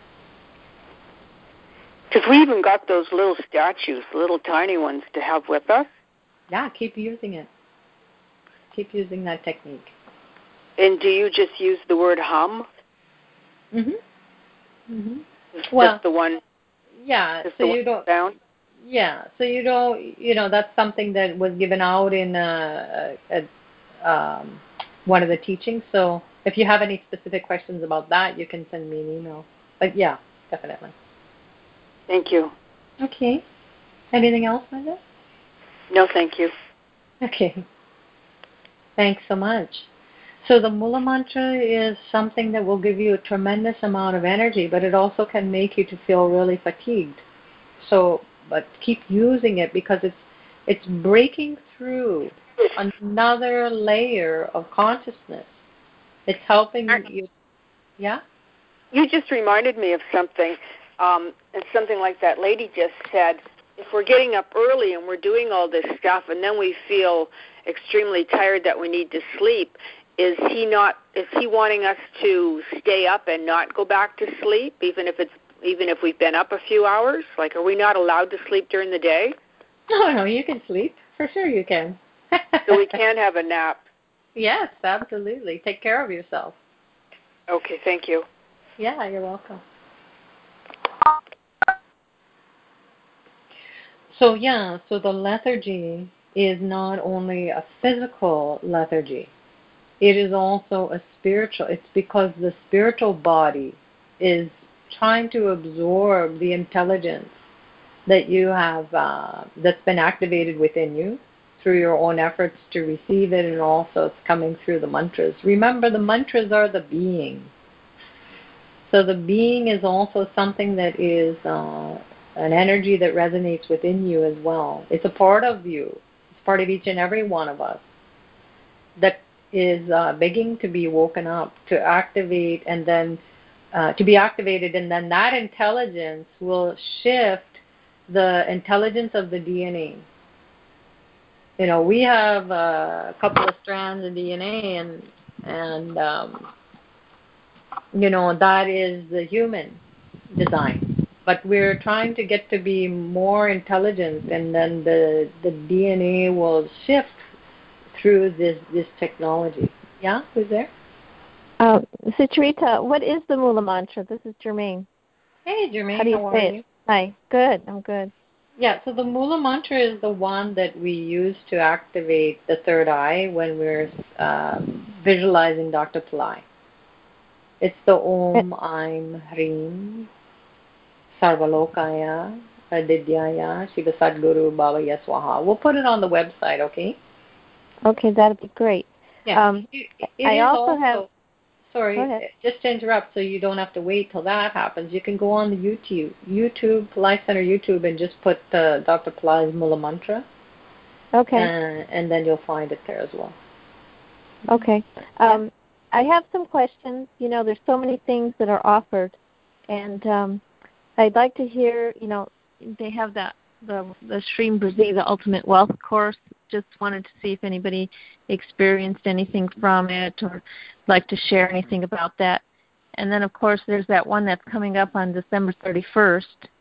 Because we even got those little statues, little tiny ones, to have with us. Yeah, keep using it. Keep using that technique. And do you just use the word hum? Well, just the one. Yeah, just so the you one don't. sound? Yeah, so you don't. That's something that was given out in one of the teachings. So if you have any specific questions about that, you can send me an email. But yeah, definitely. Thank you. Okay. Anything else, Linda? No, thank you. Okay. Thanks so much. So the Mula mantra is something that will give you a tremendous amount of energy, but it also can make you to feel really fatigued. So, but keep using it because it's breaking through another layer of consciousness. It's helping you. Yeah? You just reminded me of something, and something like that lady just said. If we're getting up early and we're doing all this stuff and then we feel extremely tired that we need to sleep, is he wanting us to stay up and not go back to sleep, even if we've been up a few hours? Like, are we not allowed to sleep during the day? No, you can sleep. For sure you can. So we can have a nap. Yes, absolutely. Take care of yourself. Okay, thank you. Yeah, you're welcome. So the lethargy is not only a physical lethargy. It is also a spiritual. It's because the spiritual body is trying to absorb the intelligence that you have, that's been activated within you through your own efforts to receive it, and also it's coming through the mantras. Remember, the mantras are the being. So the being is also something that is an energy that resonates within you as well. It's a part of you. It's part of each and every one of us that is begging to be woken up, to activate, and then to be activated, and then that intelligence will shift the intelligence of the DNA. You know, we have a couple of strands of DNA, and you know, that is the human design. But we're trying to get to be more intelligent, and then the DNA will shift through this technology. Yeah, who's there? Sucharita, what is the Mula Mantra? This is Germaine. Hey, Germaine, how do you how say are you? It? Hi, good, I'm good. Yeah, so the Mula Mantra is the one that we use to activate the third eye when we're visualizing Dr. Pillai. It's the Om Aim Hrim Sarvalokaya Adidyaya Shiva Sadguru Baba Yaswaha. We'll put it on the website, okay? Okay, that'd be great. Yeah. I also have... Sorry, just to interrupt, so you don't have to wait till that happens. You can go on the YouTube, Pillai Center YouTube, and just put Dr. Pillai's Mula Mantra. Okay. And then you'll find it there as well. Okay. I have some questions. You know, there's so many things that are offered, and I'd like to hear, you know, they have the Shreem Brzee, the Ultimate Wealth course. Just wanted to see if anybody experienced anything from it or like to share anything about that. And then, of course, there's that one that's coming up on December 31st.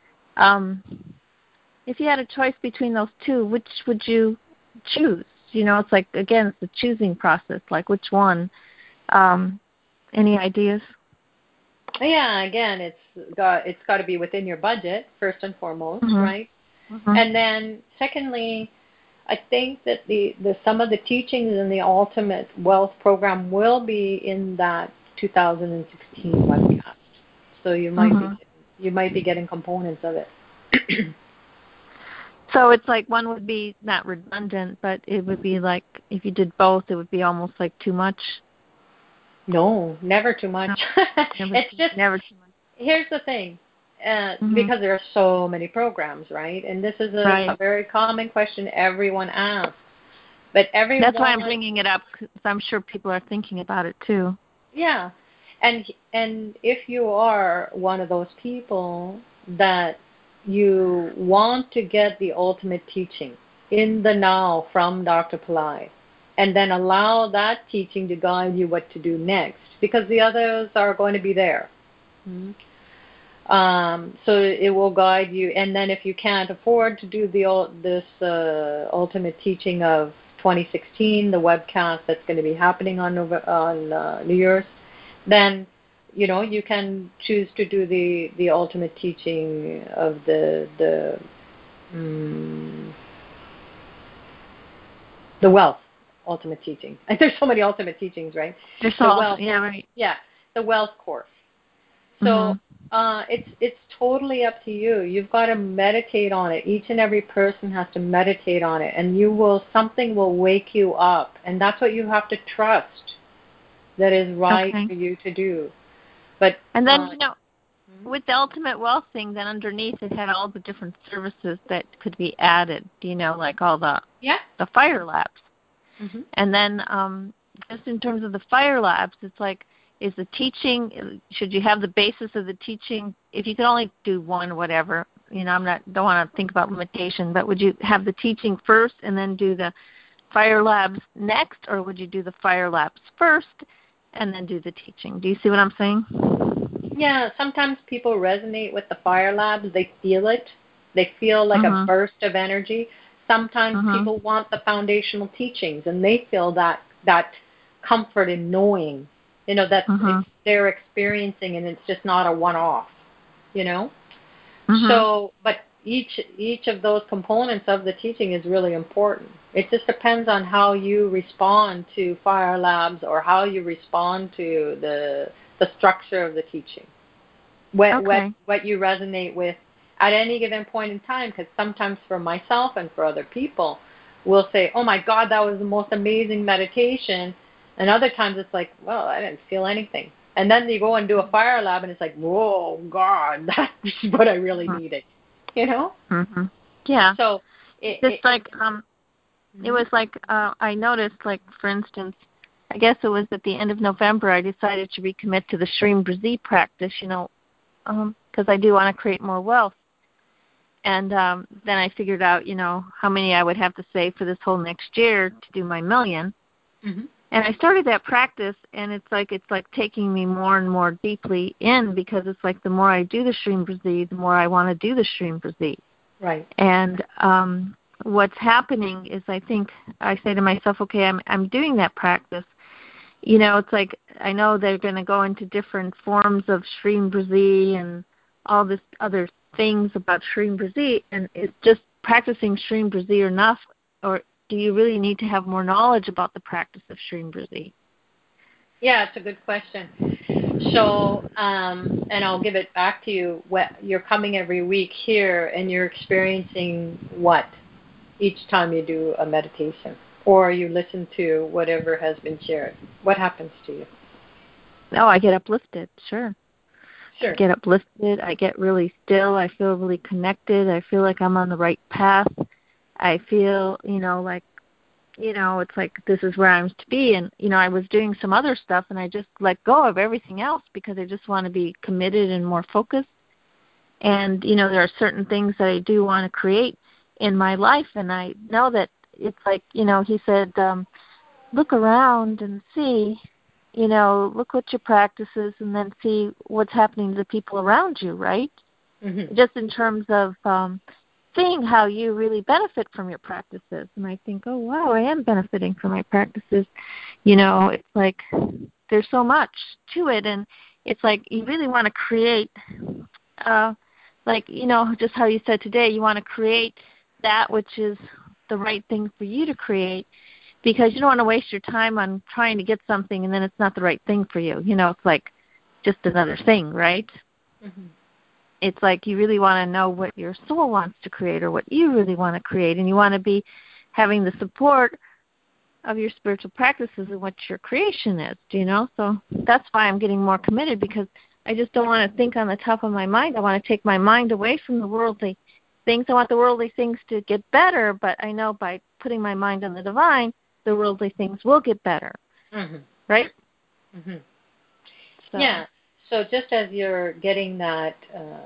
If you had a choice between those two, which would you choose? You know, it's like, again, it's the choosing process, like which one? Any ideas? Yeah, again, it's got to be within your budget, first and foremost, right? Mm-hmm. And then secondly, I think that the some of the teachings in the Ultimate Wealth program will be in that 2016 webcast. So you might be getting components of it. So it's like one would be not redundant, but it would be like if you did both, it would be almost like too much. No, never too much. Never too much. Here's the thing. Because there are so many programs, right? And this is a very common question everyone asks. But that's why I'm bringing it up, because I'm sure people are thinking about it too. Yeah, and if you are one of those people that you want to get the ultimate teaching in the now from Dr. Pillai, and then allow that teaching to guide you what to do next, because the others are going to be there. Mm-hmm. So it will guide you, and then if you can't afford to do this ultimate teaching of 2016, the webcast that's going to be happening on New Year's, then you know you can choose to do the ultimate teaching of the wealth ultimate teaching. There's so many ultimate teachings, right? There's wealth, yeah, right. Yeah, the wealth course. So it's totally up to you. You've got to meditate on it. Each and every person has to meditate on it, and something will wake you up, and that's what you have to trust that is right for you to do. And then with the Ultimate Wealth thing, then underneath it had all the different services that could be added. You know, like all the Fire Labs, and then just in terms of the Fire Labs, it's like, is the teaching, should you have the basis of the teaching? If you could only do one, whatever, you know, don't want to think about limitation, but would you have the teaching first and then do the Fire Labs next, or would you do the Fire Labs first and then do the teaching? Do you see what I'm saying? Yeah, sometimes people resonate with the Fire Labs. They feel it. They feel like a burst of energy. Sometimes people want the foundational teachings, and they feel that comfort in knowing, you know, that they're experiencing, and it's just not a one-off, you know. So, but each of those components of the teaching is really important. It just depends on how you respond to Fire Labs or how you respond to the structure of the teaching. what you resonate with at any given point in time, because sometimes for myself and for other people, we'll say, oh my God, that was the most amazing meditation. And other times it's like, well, I didn't feel anything. And then you go and do a fire lab and it's like, whoa, God, that's what I really needed. You know? Mm-hmm. Yeah. So it was like, I noticed, like, for instance, I guess it was at the end of November, I decided to recommit to the Shrim Brzi practice, because I do want to create more wealth. And then I figured out, how many I would have to save for this whole next year to do my million. Mm-hmm. And I started that practice, and it's like taking me more and more deeply in, because it's like the more I do the Shrim Brzi, the more I want to do the Shrim Brzi. Right. And what's happening is, I think I say to myself, okay, I'm doing that practice. It's like I know they're going to go into different forms of Shrim Brzi and all this other things about Shrim Brzi, and it's just practicing Shrim Brzi enough, or do you really need to have more knowledge about the practice of Shrim Brzi? Yeah, it's a good question. So, and I'll give it back to you. You're coming every week here, and you're experiencing what each time you do a meditation, or you listen to whatever has been shared. What happens to you? Oh, I get uplifted, sure. Sure. I get uplifted. I get really still. I feel really connected. I feel like I'm on the right path. I feel, it's like this is where I'm to be. And, I was doing some other stuff, and I just let go of everything else because I just want to be committed and more focused. And, there are certain things that I do want to create in my life, and I know that it's like, he said, look around and see, look what your practice is, and then see what's happening to the people around you, right? Mm-hmm. Just in terms of seeing how you really benefit from your practices. And I think, oh, wow, I am benefiting from my practices. It's like there's so much to it, and it's like you really want to create, just how you said today, you want to create that which is the right thing for you to create, because you don't want to waste your time on trying to get something and then it's not the right thing for you. It's like just another thing, right? Mm-hmm. It's like you really want to know what your soul wants to create or what you really want to create, and you want to be having the support of your spiritual practices and what your creation is, So that's why I'm getting more committed, because I just don't want to think on the top of my mind. I want to take my mind away from the worldly things. I want the worldly things to get better, but I know by putting my mind on the divine, the worldly things will get better. Mm-hmm. Right? Mm-hmm. So. Yeah. So just as you're getting that,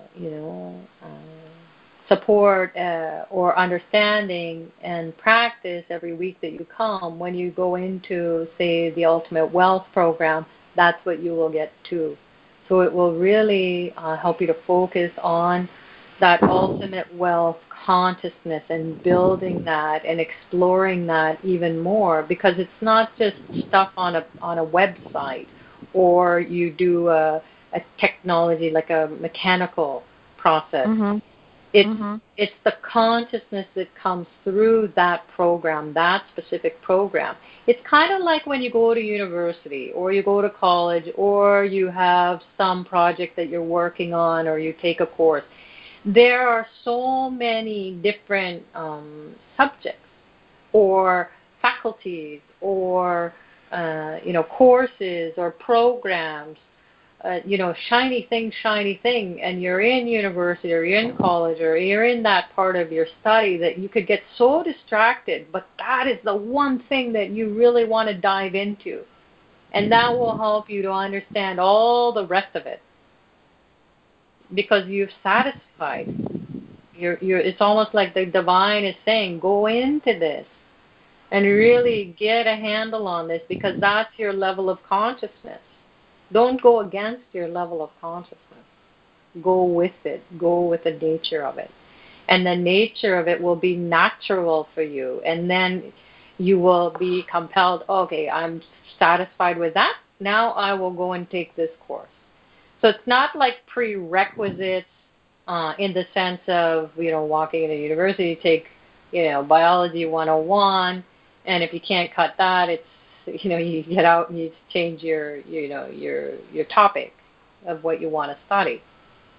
support or understanding and practice every week that you come, when you go into, say, the Ultimate Wealth Program, that's what you will get too. So it will really help you to focus on that ultimate wealth consciousness and building that and exploring that even more, because it's not just stuff on a website, or you do a technology like a mechanical process. Mm-hmm. It's the consciousness that comes through that program, that specific program. It's kind of like when you go to university or you go to college or you have some project that you're working on or you take a course. There are so many different subjects or faculties or courses or programs, shiny thing, and you're in university or you're in college or you're in that part of your study that you could get so distracted, but that is the one thing that you really want to dive into. And that will help you to understand all the rest of it, because you've satisfied. It's almost like the divine is saying, go into this and really get a handle on this, because that's your level of consciousness. Don't go against your level of consciousness. Go with it. Go with the nature of it. And the nature of it will be natural for you. And then you will be compelled, okay, I'm satisfied with that. Now I will go and take this course. So it's not like prerequisites in the sense of, walking into university, you take, biology 101, and if you can't cut that, it's, you get out and you change your topic of what you want to study.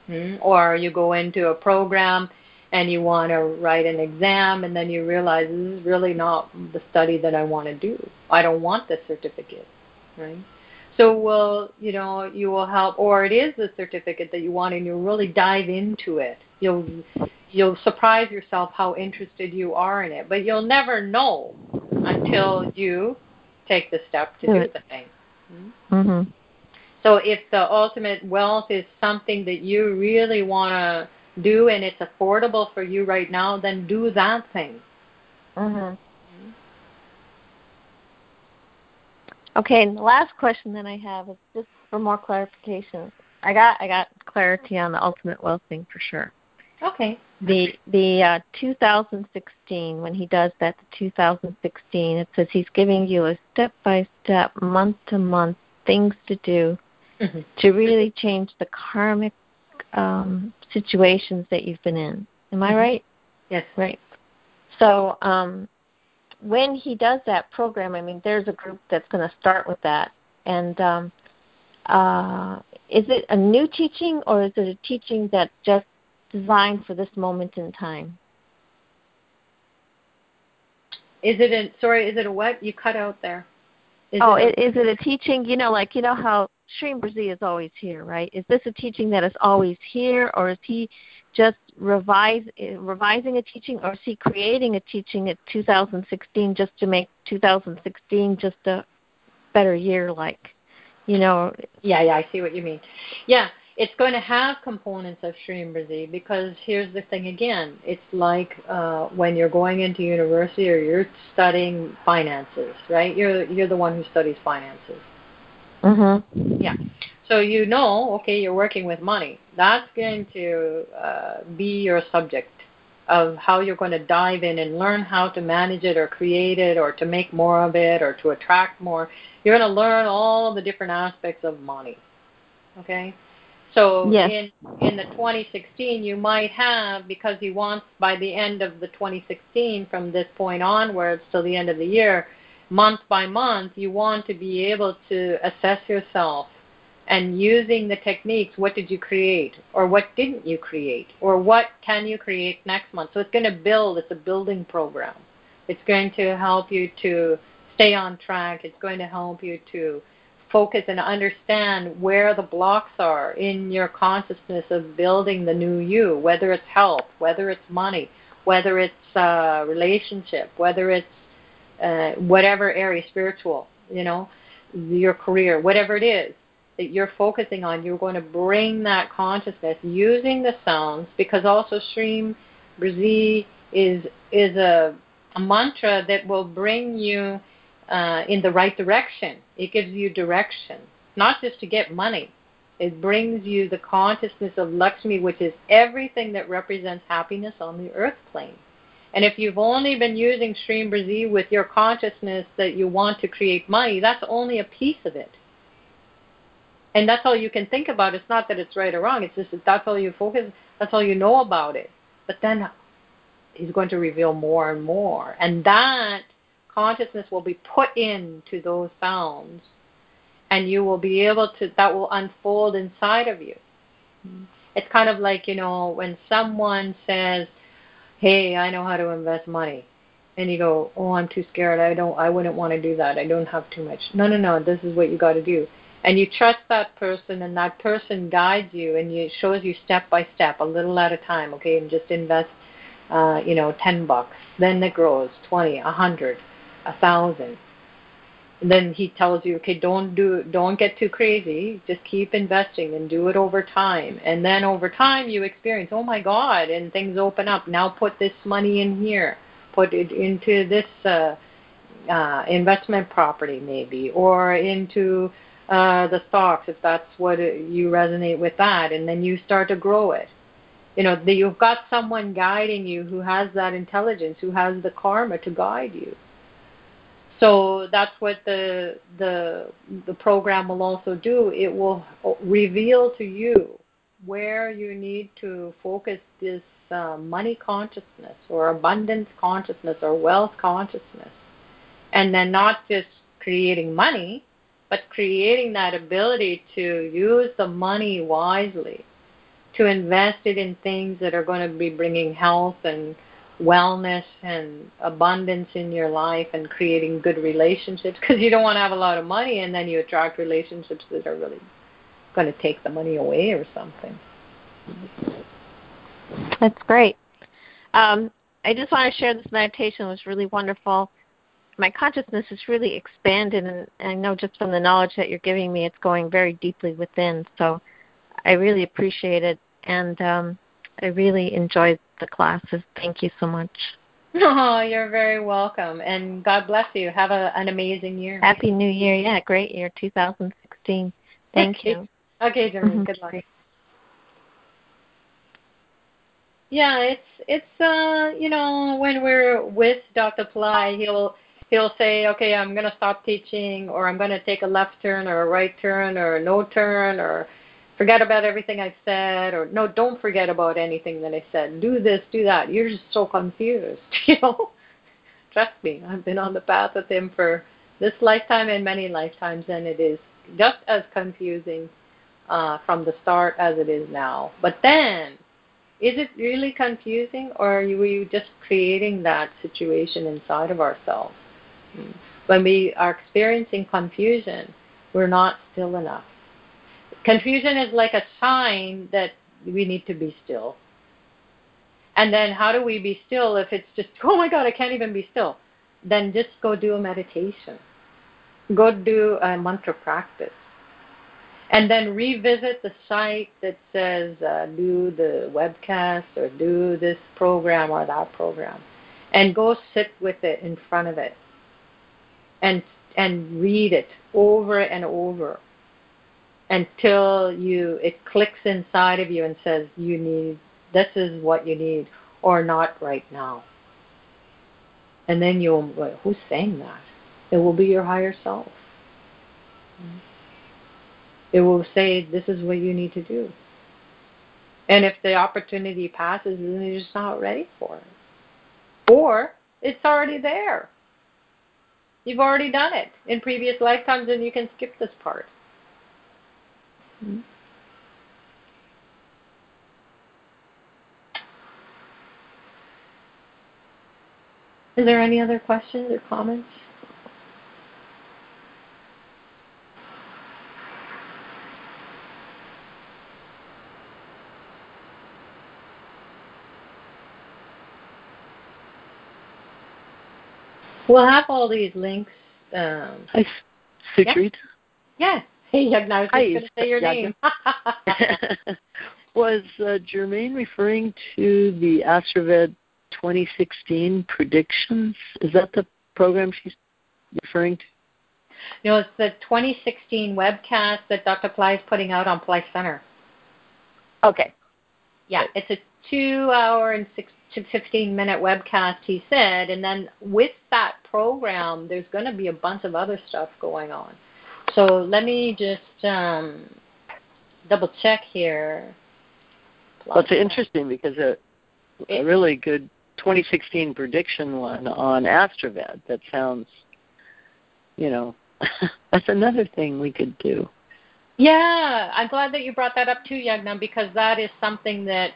Or you go into a program and you want to write an exam, and then you realize this is really not the study that I want to do. I don't want the certificate, right? So, you will help, or it is the certificate that you want, and you'll really dive into it. You'll surprise yourself how interested you are in it, but you'll never know until you take the step to do the thing. Mm-hmm. So if the ultimate wealth is something that you really want to do and it's affordable for you right now, then do that thing. Mm-hmm. Okay, and the last question that I have is just for more clarification. I got clarity on the ultimate wealth thing for sure. Okay. The 2016, when he does that, the 2016, it says he's giving you a step-by-step, month-to-month things to do to really change the karmic situations that you've been in. Am I right? Yes. Right. So when he does that program, I mean, there's a group that's going to start with that. And is it a new teaching, or is it a teaching that's just designed for this moment in time? Is it a what? You cut out there. Is it a teaching, how Sri Brzee is always here, right? Is this a teaching that is always here, or is he just revising a teaching, or is he creating a teaching at 2016 just to make 2016 just a better year, Yeah, I see what you mean. Yeah, it's going to have components of Sri Brzee, because here's the thing again. It's like when you're going into university or you're studying finances, right? You're the one who studies finances. Mm-hmm. Yeah. So you're working with money. That's going to be your subject of how you're going to dive in and learn how to manage it or create it or to make more of it or to attract more. You're going to learn all the different aspects of money. Okay? So yes. in the 2016, you might have, because he wants by the end of the 2016, from this point onwards till the end of the year, month by month, you want to be able to assess yourself and using the techniques, what did you create or what didn't you create or what can you create next month. So it's going to build. It's a building program. It's going to help you to stay on track. It's going to help you to focus and understand where the blocks are in your consciousness of building the new you, whether it's health, whether it's money, whether it's relationship, whether it's whatever area, spiritual, your career, whatever it is that you're focusing on, you're going to bring that consciousness using the sounds, because also Sri Brzee is a mantra that will bring you in the right direction. It gives you direction, not just to get money. It brings you the consciousness of Lakshmi, which is everything that represents happiness on the earth plane. And if you've only been using Sri Brzee with your consciousness that you want to create money, that's only a piece of it. And that's all you can think about. It's not that it's right or wrong. It's just that that's all you focus, that's all you know about it. But then he's going to reveal more and more. And that consciousness will be put into those sounds. And you will be able to, that will unfold inside of you. It's kind of like, when someone says, hey, I know how to invest money. And you go, oh, I'm too scared. I wouldn't want to do that. I don't have too much. No, this is what you got to do. And you trust that person, and that person guides you, and it shows you step by step, a little at a time, okay, and just invest, $10. Then it grows, 20, 100, 1,000. And then he tells you, okay, don't get too crazy. Just keep investing and do it over time. And then over time you experience, oh my God, and things open up. Now put this money in here. Put it into this investment property maybe, or into the stocks if that's what you resonate with that. And then you start to grow it. You've got someone guiding you who has that intelligence, who has the karma to guide you. So that's what the program will also do. It will reveal to you where you need to focus this money consciousness or abundance consciousness or wealth consciousness. And then not just creating money, but creating that ability to use the money wisely. to invest it in things that are going to be bringing health and wellness and abundance in your life and creating good relationships, because you don't want to have a lot of money and then you attract relationships that are really going to take the money away or something. That's great. I just want to share this meditation. It was really wonderful. My consciousness is really expanded, and I know just from the knowledge that you're giving me, it's going very deeply within. So I really appreciate it, and I really enjoyed the classes. Thank you so much. Oh, you're very welcome, and God bless you. Have an amazing year. Happy New Year. Yeah, great year, 2016. Thank you. Okay, Jeremy, good luck. Yeah, it's you know, when we're with Dr. Pillai, he'll say, okay, I'm going to stop teaching, or I'm going to take a left turn or a right turn or a no turn, or forget about everything I said, or no, don't forget about anything that I said. Do this, do that. You're just so confused, you know. Trust me, I've been on the path with him for this lifetime and many lifetimes, and it is just as confusing from the start as it is now. But then, is it really confusing, or are we just creating that situation inside of ourselves? When we are experiencing confusion, we're not still enough. Confusion is like a sign that we need to be still. And then how do we be still if it's just, oh my God, I can't even be still? Then just go do a meditation. Go do a mantra practice. And then revisit the site that says do the webcast or do this program or that program. And go sit with it in front of it. And read it over and over until it clicks inside of you and says, this is what you need, or not right now. And then you'll go, who's saying that? It will be your higher self. It will say, this is what you need to do. And if the opportunity passes, then you're just not ready for it. Or it's already there. You've already done it in previous lifetimes, and you can skip this part. Is there any other questions or comments? We'll have all these links. Hi, Suchrit. Yeah. Hey, Yagna, I was just going to say your name. Was Germaine referring to the Astroved 2016 predictions? Is that the program she's referring to? No, it's the 2016 webcast that Dr. Pillai is putting out on Pillai Center. Okay. Yeah, it's a 2-hour and 15-minute webcast, he said, and then with that program, there's going to be a bunch of other stuff going on. So let me just double check here. Well, it's interesting because a really good 2016 prediction one on Astroved. That sounds, that's another thing we could do. Yeah, I'm glad that you brought that up too, Yagna, because that is something that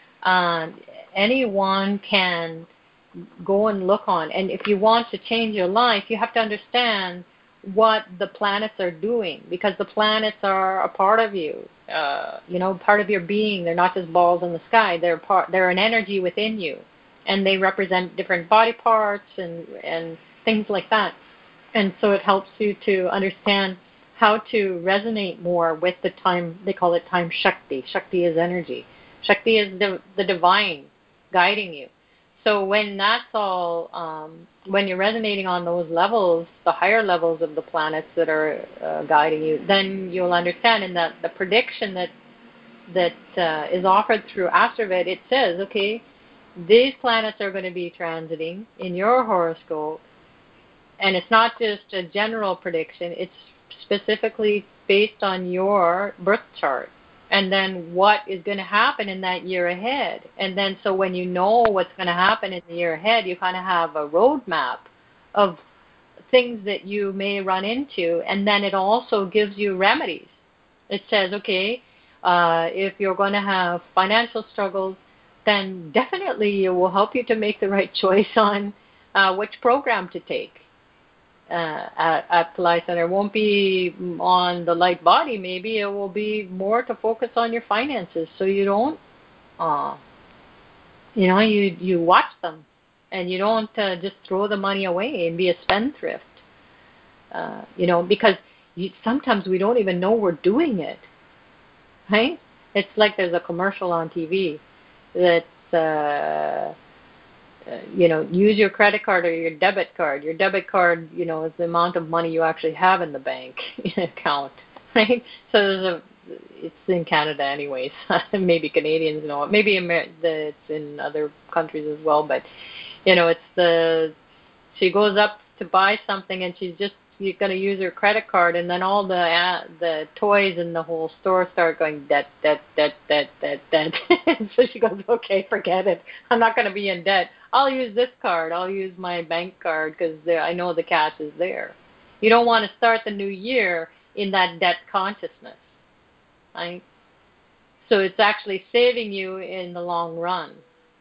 anyone can go and look on. And if you want to change your life, you have to understand what the planets are doing, because the planets are a part of you, part of your being. They're not just balls in the sky. They're an energy within you, and they represent different body parts and things like that. And so it helps you to understand how to resonate more with the time. They call it time Shakti. Shakti is energy. Shakti is the divine guiding you. So when that's all, when you're resonating on those levels, the higher levels of the planets that are guiding you, then you'll understand. And that the prediction that is offered through Astroved, it says, okay, these planets are going to be transiting in your horoscope, and it's not just a general prediction; it's specifically based on your birth chart. And then what is going to happen in that year ahead. And then so when you know what's going to happen in the year ahead, you kind of have a roadmap of things that you may run into. And then it also gives you remedies. It says, okay, If you're going to have financial struggles, then definitely it will help you to make the right choice on which program to take at Pali Center. It won't be on the light body. Maybe it will be more to focus on your finances, so you don't, you watch them, and you don't just throw the money away and be a spendthrift. Because sometimes we don't even know we're doing it. Right? It's like there's a commercial on TV that's, use your credit card or your debit card. Your debit card, is the amount of money you actually have in the bank account, right? So it's in Canada anyways. Maybe Canadians know it. Maybe it's in other countries as well. But, she goes up to buy something and she's going to use her credit card, and then all the toys in the whole store start going debt. So she goes, okay, forget it. I'm not going to be in debt. I'll use this card. I'll use my bank card because I know the cash is there. You don't want to start the new year in that debt consciousness, right? So it's actually saving you in the long run.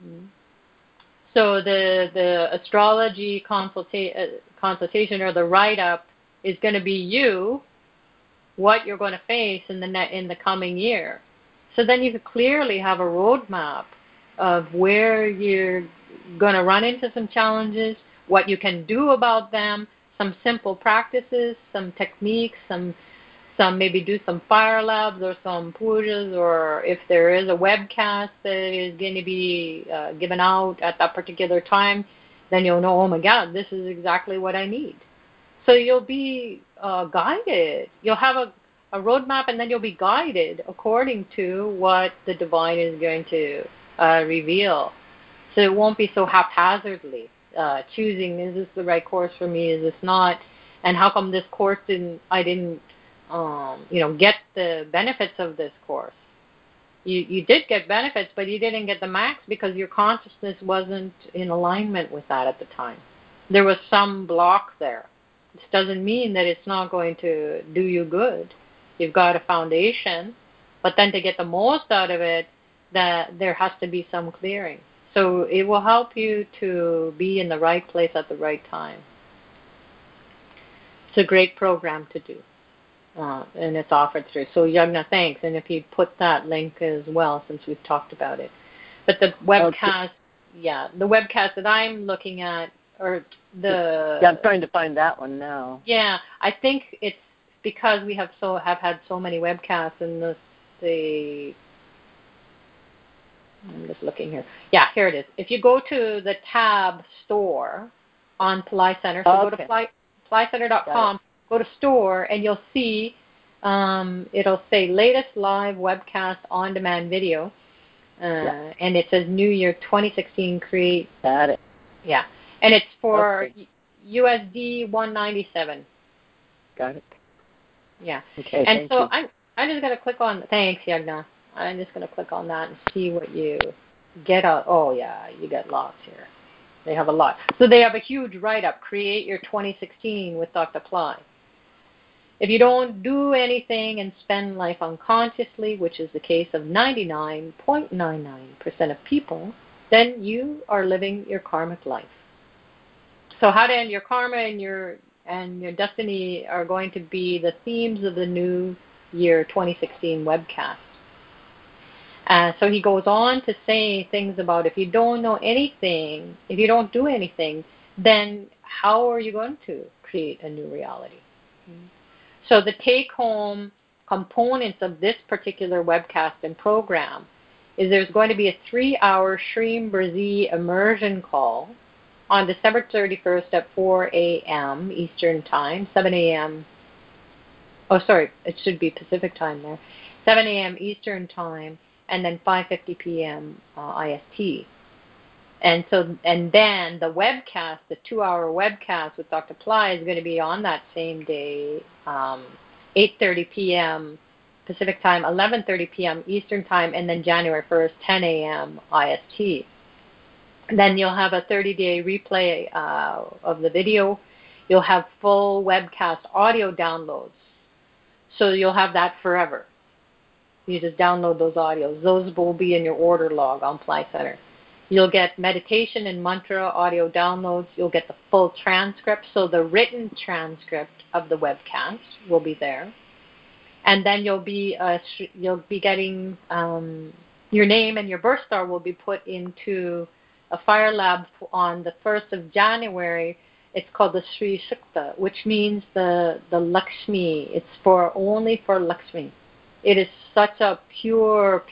So the astrology consultation or the write-up is going to be what you're going to face in the coming year. So then you clearly have a roadmap of where you're going to run into some challenges, what you can do about them, some simple practices, some techniques, some maybe do some fire labs or some pujas, or if there is a webcast that is going to be given out at that particular time, then you'll know, oh my God, this is exactly what I need. So you'll be guided. You'll have a roadmap, and then you'll be guided according to what the divine is going to reveal. So it won't be so haphazardly choosing, is this the right course for me, is this not, and how come this course I didn't get the benefits of this course. You did get benefits, but you didn't get the max because your consciousness wasn't in alignment with that at the time. There was some block there. This doesn't mean that it's not going to do you good. You've got a foundation, but then to get the most out of it, that there has to be some clearing. So it will help you to be in the right place at the right time. It's a great program to do. And it's offered through. So Yagna, thanks. And if you put that link as well, since we've talked about it. But the webcast, the webcast that I'm looking at, or I'm trying to find that one now. Yeah, I think it's because we have had so many webcasts, and I'm just looking here. Yeah, here it is. If you go to the tab store on Pali Center, so go to PaliCenter.com. Go to store, and you'll see it'll say latest live webcast on demand video, and it says New Year 2016 create. Got it. Yeah, and it's for USD 197. Got it. Yeah. Okay. And so I'm just gonna click on. Thanks, Yagna. I'm just gonna click on that and see what you get out. Oh yeah, you get lots here. They have a lot. So they have a huge write-up. Create your 2016 with Dr. Ply. If you don't do anything and spend life unconsciously, which is the case of 99.99% of people, then you are living your karmic life. So how to end your karma and your destiny are going to be the themes of the New Year 2016 webcast. So he goes on to say things about if you don't know anything, if you don't do anything, then how are you going to create a new reality? So the take-home components of this particular webcast and program is there's going to be a 3-hour Shreem Brzee immersion call on December 31st at 4 a.m. Eastern Time, 7 a.m. Oh, sorry, it should be Pacific Time there. 7 a.m. Eastern Time, and then 5:50 p.m. IST. And then the webcast, the 2-hour webcast with Dr. Ply is going to be on that same day, 8:30 p.m. Pacific Time, 11:30 p.m. Eastern Time, and then January 1st, 10 a.m. IST. Then you'll have a 30-day replay of the video. You'll have full webcast audio downloads. So you'll have that forever. You just download those audios. Those will be in your order log on Ply Center. You'll get meditation and mantra audio downloads. You'll get the full transcript. So the written transcript of the webcast will be there. And then you'll be getting your name and your birth star will be put into a Fire Lab on the 1st of January. It's called the Sri Sukta, which means the Lakshmi. It's only for Lakshmi. It is such a pure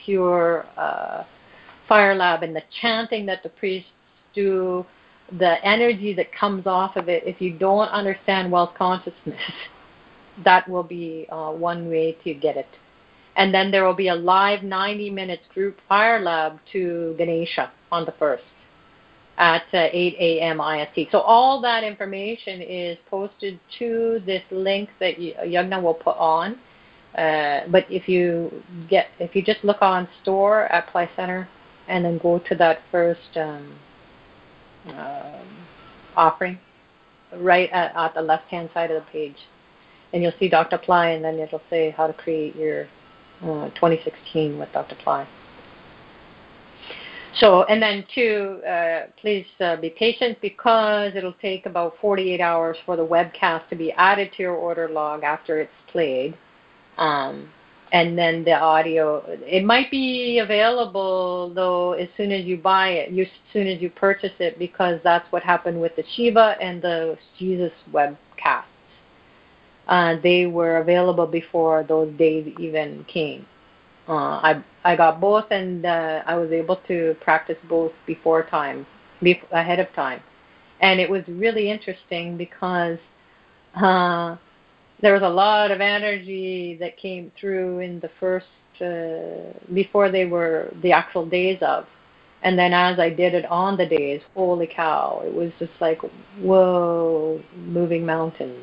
Fire Lab, and the chanting that the priests do, the energy that comes off of it. If you don't understand wealth consciousness, that will be one way to get it. And then there will be a live 90-minute group Fire Lab to Ganesha on the 1st at 8 a.m. IST. So all that information is posted to this link that Yagna will put on. But if you just look on store at Ply Center and then go to that first offering, right at the left-hand side of the page, and you'll see Dr. Ply, and then it'll say how to create your 2016 with Dr. Ply. So, and then please be patient, because it'll take about 48 hours for the webcast to be added to your order log after it's played. And then the audio, it might be available, though, as soon as you buy it, as soon as you purchase it, because that's what happened with the Shiva and the Jesus webcasts. They were available before those days even came. I got both, and I was able to practice both ahead of time. And it was really interesting because there was a lot of energy that came through in the first, before they were the actual days of. And then as I did it on the days, holy cow, it was just like, whoa, moving mountains.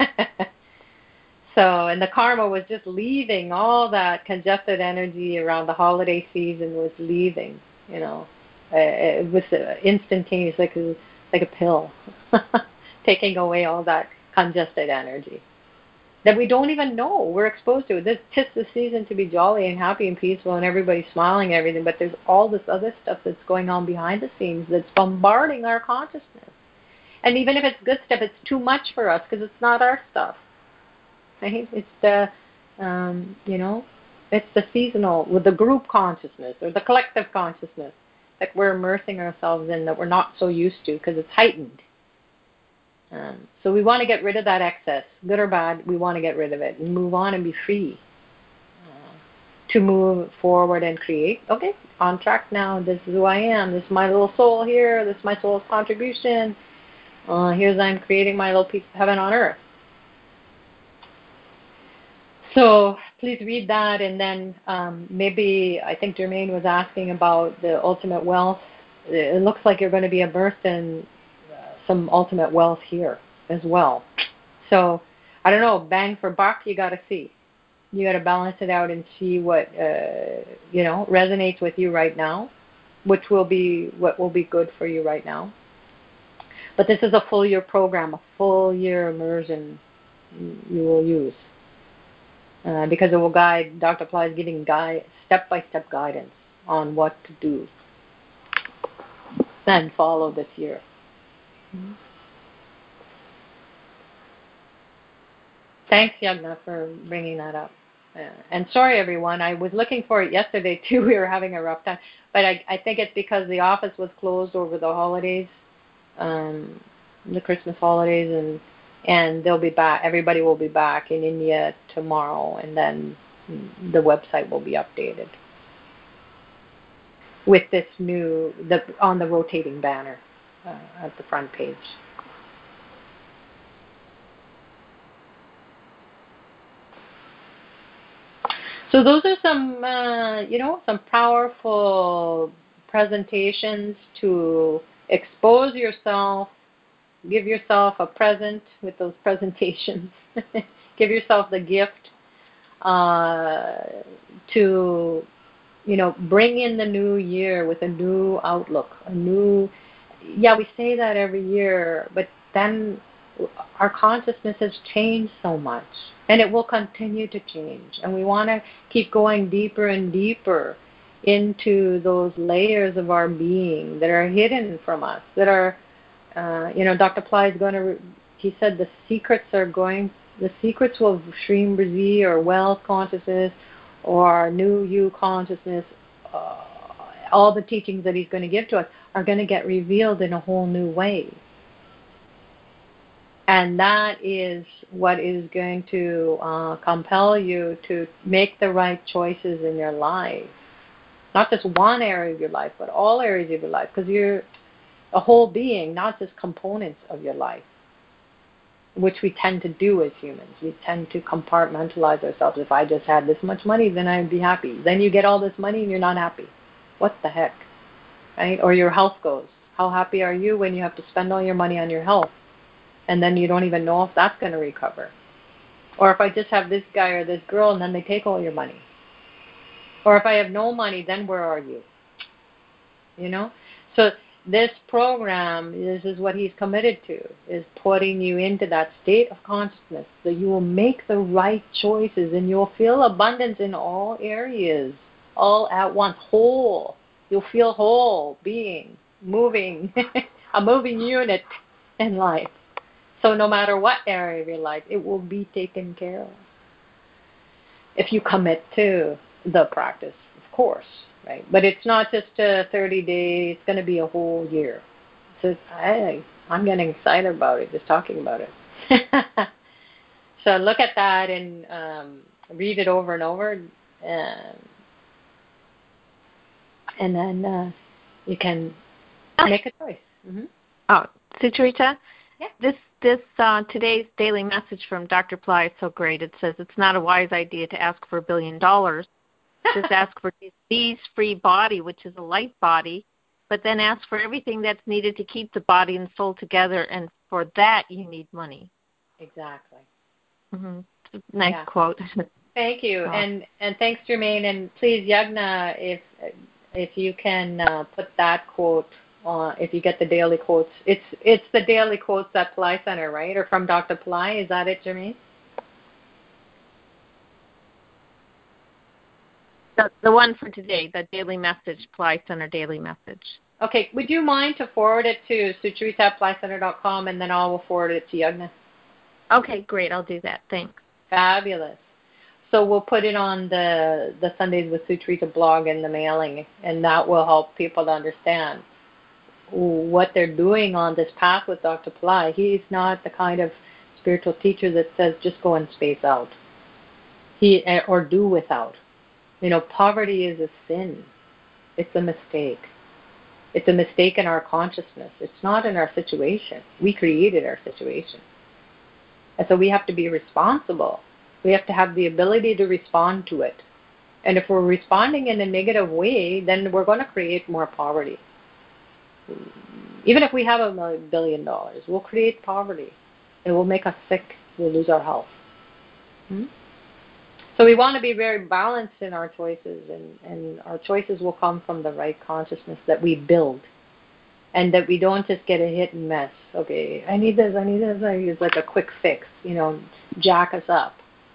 So, and the karma was just leaving. All that congested energy around the holiday season was leaving, It was instantaneous, like a pill, taking away all that congested energy that we don't even know we're exposed to. This is the season to be jolly and happy and peaceful and everybody's smiling and everything, but there's all this other stuff that's going on behind the scenes that's bombarding our consciousness. And even if it's good stuff, it's too much for us because it's not our stuff. Right? It's the, it's the seasonal, with the group consciousness or the collective consciousness that we're immersing ourselves in that we're not so used to because it's heightened. So we want to get rid of that excess, good or bad. We want to get rid of it and move on and be free to move forward and create. Okay, on track now. This is who I am. This is my little soul here. This is my soul's contribution. Here's I'm creating my little piece of heaven on earth. So please read that, and then maybe I think Jermaine was asking about the ultimate wealth. It looks like you're going to be immersed in some ultimate wealth here as well. So I don't know, bang for buck, you got to see. You got to balance it out and see what resonates with you right now, what will be good for you right now. But this is a full year program, a full year immersion you will use. Because it will guide, Dr. Ply is giving step-by-step guidance on what to do and follow this year. Mm-hmm. Thanks, Yagna, for bringing that up. And sorry, everyone, I was looking for it yesterday, too. We were having a rough time. But I think it's because the office was closed over the holidays, the Christmas holidays, and they'll be back. Everybody will be back in India tomorrow, and then the website will be updated with this on the rotating banner at the front page. So those are some, some powerful presentations to expose yourself. Give yourself a present with those presentations. Give yourself the gift to, bring in the new year with a new outlook, we say that every year, but then our consciousness has changed so much, and it will continue to change. And we want to keep going deeper and deeper into those layers of our being that are hidden from us, that are, Dr. Ply is going to, he said the secrets will Sri Brzi or wealth consciousness or new you consciousness, all the teachings that he's going to give to us are going to get revealed in a whole new way. And that is what is going to compel you to make the right choices in your life. Not just one area of your life, but all areas of your life. Because you're a whole being, not just components of your life, which we tend to do as humans. We tend to compartmentalize ourselves. If I just had this much money, then I'd be happy. Then you get all this money and you're not happy. What the heck? Right? Or your health goes. How happy are you when you have to spend all your money on your health? And then you don't even know if that's going to recover. Or if I just have this guy or this girl and then they take all your money. Or if I have no money, then where are you? So this program is what he's committed to, is putting you into that state of consciousness that you will make the right choices and you'll feel abundance in all areas, all at once, whole. You'll feel whole, being, moving, a moving unit in life. So no matter what area of your life, it will be taken care of. If you commit to the practice, of course, right? But it's not just 30 days, it's going to be a whole year. So I'm getting excited about it, just talking about it. So look at that and read it over and over, and then you can make a choice. Mm-hmm. Oh, Sucharita? Yeah. This today's daily message from Dr. Ply is so great. It says it's not a wise idea to ask for $1 billion. Just ask for disease-free body, which is a light body, but then ask for everything that's needed to keep the body and soul together, and for that you need money. Exactly. Mm-hmm. Nice quote. Thank you, and thanks, Jermaine. And please, Yagna, if you can put that quote. If you get the daily quotes, it's the daily quotes at Ply Center, right? Or from Dr. Ply, is that it, Jermaine? The one for today, the daily message, Ply Center daily message. Okay, would you mind to forward it to sucharita@plycenter.com, and then I will forward it to Yagna? Okay, great. I'll do that. Thanks. Fabulous. So we'll put it on the Sundays with Sucharita blog and the mailing, and that will help people to understand what they're doing on this path with Dr. Ply. He's not the kind of spiritual teacher that says just go and space out. Or do without. Poverty is a sin. It's a mistake. It's a mistake in our consciousness. It's not in our situation. We created our situation. And so we have to be responsible. We have to have the ability to respond to it. And if we're responding in a negative way, then we're going to create more poverty. Even if we have $1 billion, we'll create poverty. It will make us sick. We'll lose our health. So we want to be very balanced in our choices, and our choices will come from the right consciousness that we build, and that we don't just get a hit and miss. Okay, I need this. It's like a quick fix, jack us up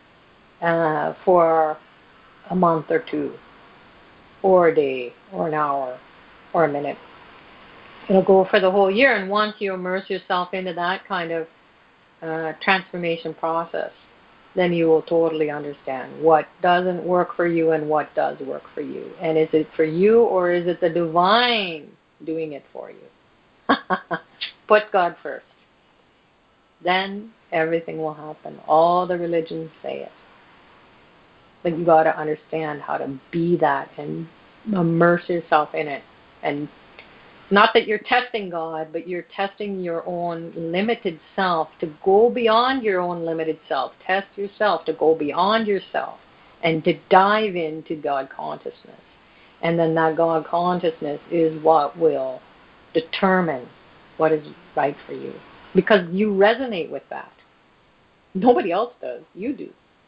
for a month or two, or a day, or an hour, or a minute. It'll go for the whole year, and once you immerse yourself into that kind of transformation process, then you will totally understand what doesn't work for you and what does work for you. And is it for you, or is it the divine doing it for you? Put God first. Then everything will happen. All the religions say it. But you got to understand how to be that and immerse yourself in it. And not that you're testing God, but you're testing your own limited self to go beyond your own limited self. Test yourself to go beyond yourself and to dive into God consciousness. And then that God consciousness is what will determine what is right for you. Because you resonate with that. Nobody else does. You do.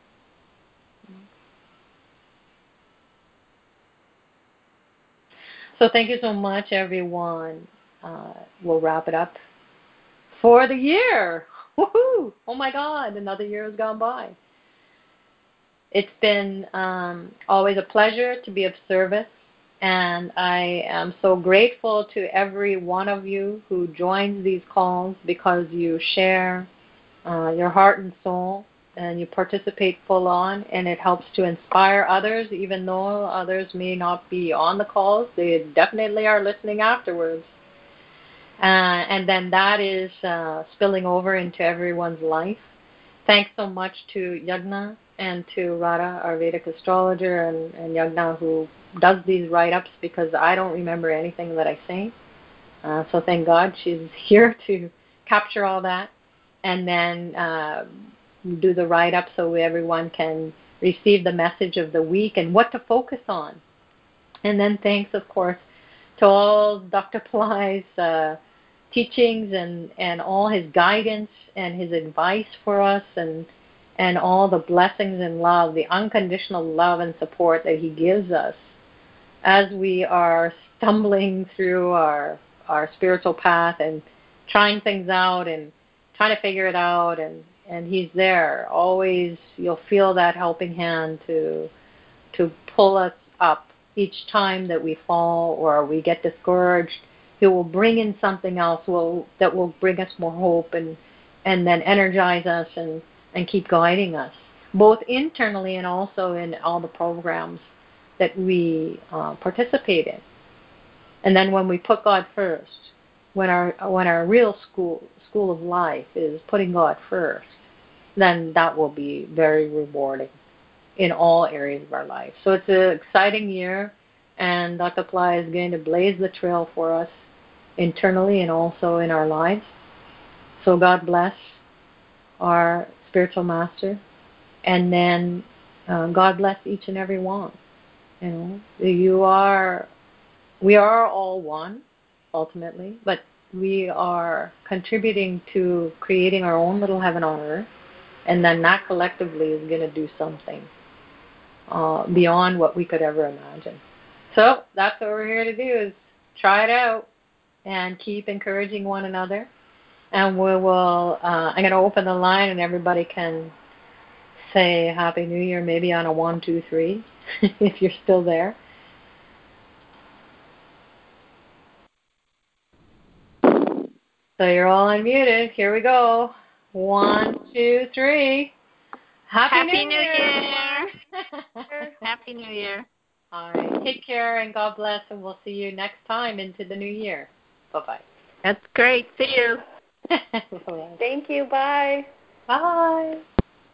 So thank you so much, everyone. We'll wrap it up for the year. woohoo! Oh my God, another year has gone by. It's been always a pleasure to be of service, and I am so grateful to every one of you who joins these calls because you share your heart and soul, and you participate full on, and it helps to inspire others, even though others may not be on the calls. They definitely are listening afterwards. And then that is spilling over into everyone's life. Thanks so much to Yagna and to Radha, our Vedic astrologer, and Yagna, who does these write-ups, because I don't remember anything that I say. So thank God she's here to capture all that and then do the write-up so everyone can receive the message of the week and what to focus on. And then thanks, of course, to all Dr. Pillai's teachings and all his guidance and his advice for us and all the blessings and love, the unconditional love and support that he gives us as we are stumbling through our spiritual path and trying things out and trying to figure it out, and he's there. Always you'll feel that helping hand to pull us up each time that we fall or we get discouraged. He will bring in something else that will bring us more hope and then energize us and keep guiding us, both internally and also in all the programs that we participate in. And then when we put God first, when our real school of life is putting God first, then that will be very rewarding in all areas of our life. So it's an exciting year, and Dr. Pillai is going to blaze the trail for us internally and also in our lives. So God bless our spiritual master, and then God bless each and every one. You know, we are all one ultimately, but we are contributing to creating our own little heaven on earth, and then that collectively is going to do something beyond what we could ever imagine. So that's what we're here to do, is try it out and keep encouraging one another. And we will, I'm going to open the line and everybody can say Happy New Year, maybe on a 1, 2, 3, if you're still there. So you're all unmuted. Here we go. 1, 2, 3. Happy New Year. Happy New Year. All right. Take care and God bless, and we'll see you next time into the new year. Bye-bye. That's great. See you. Thank you. Bye. Bye.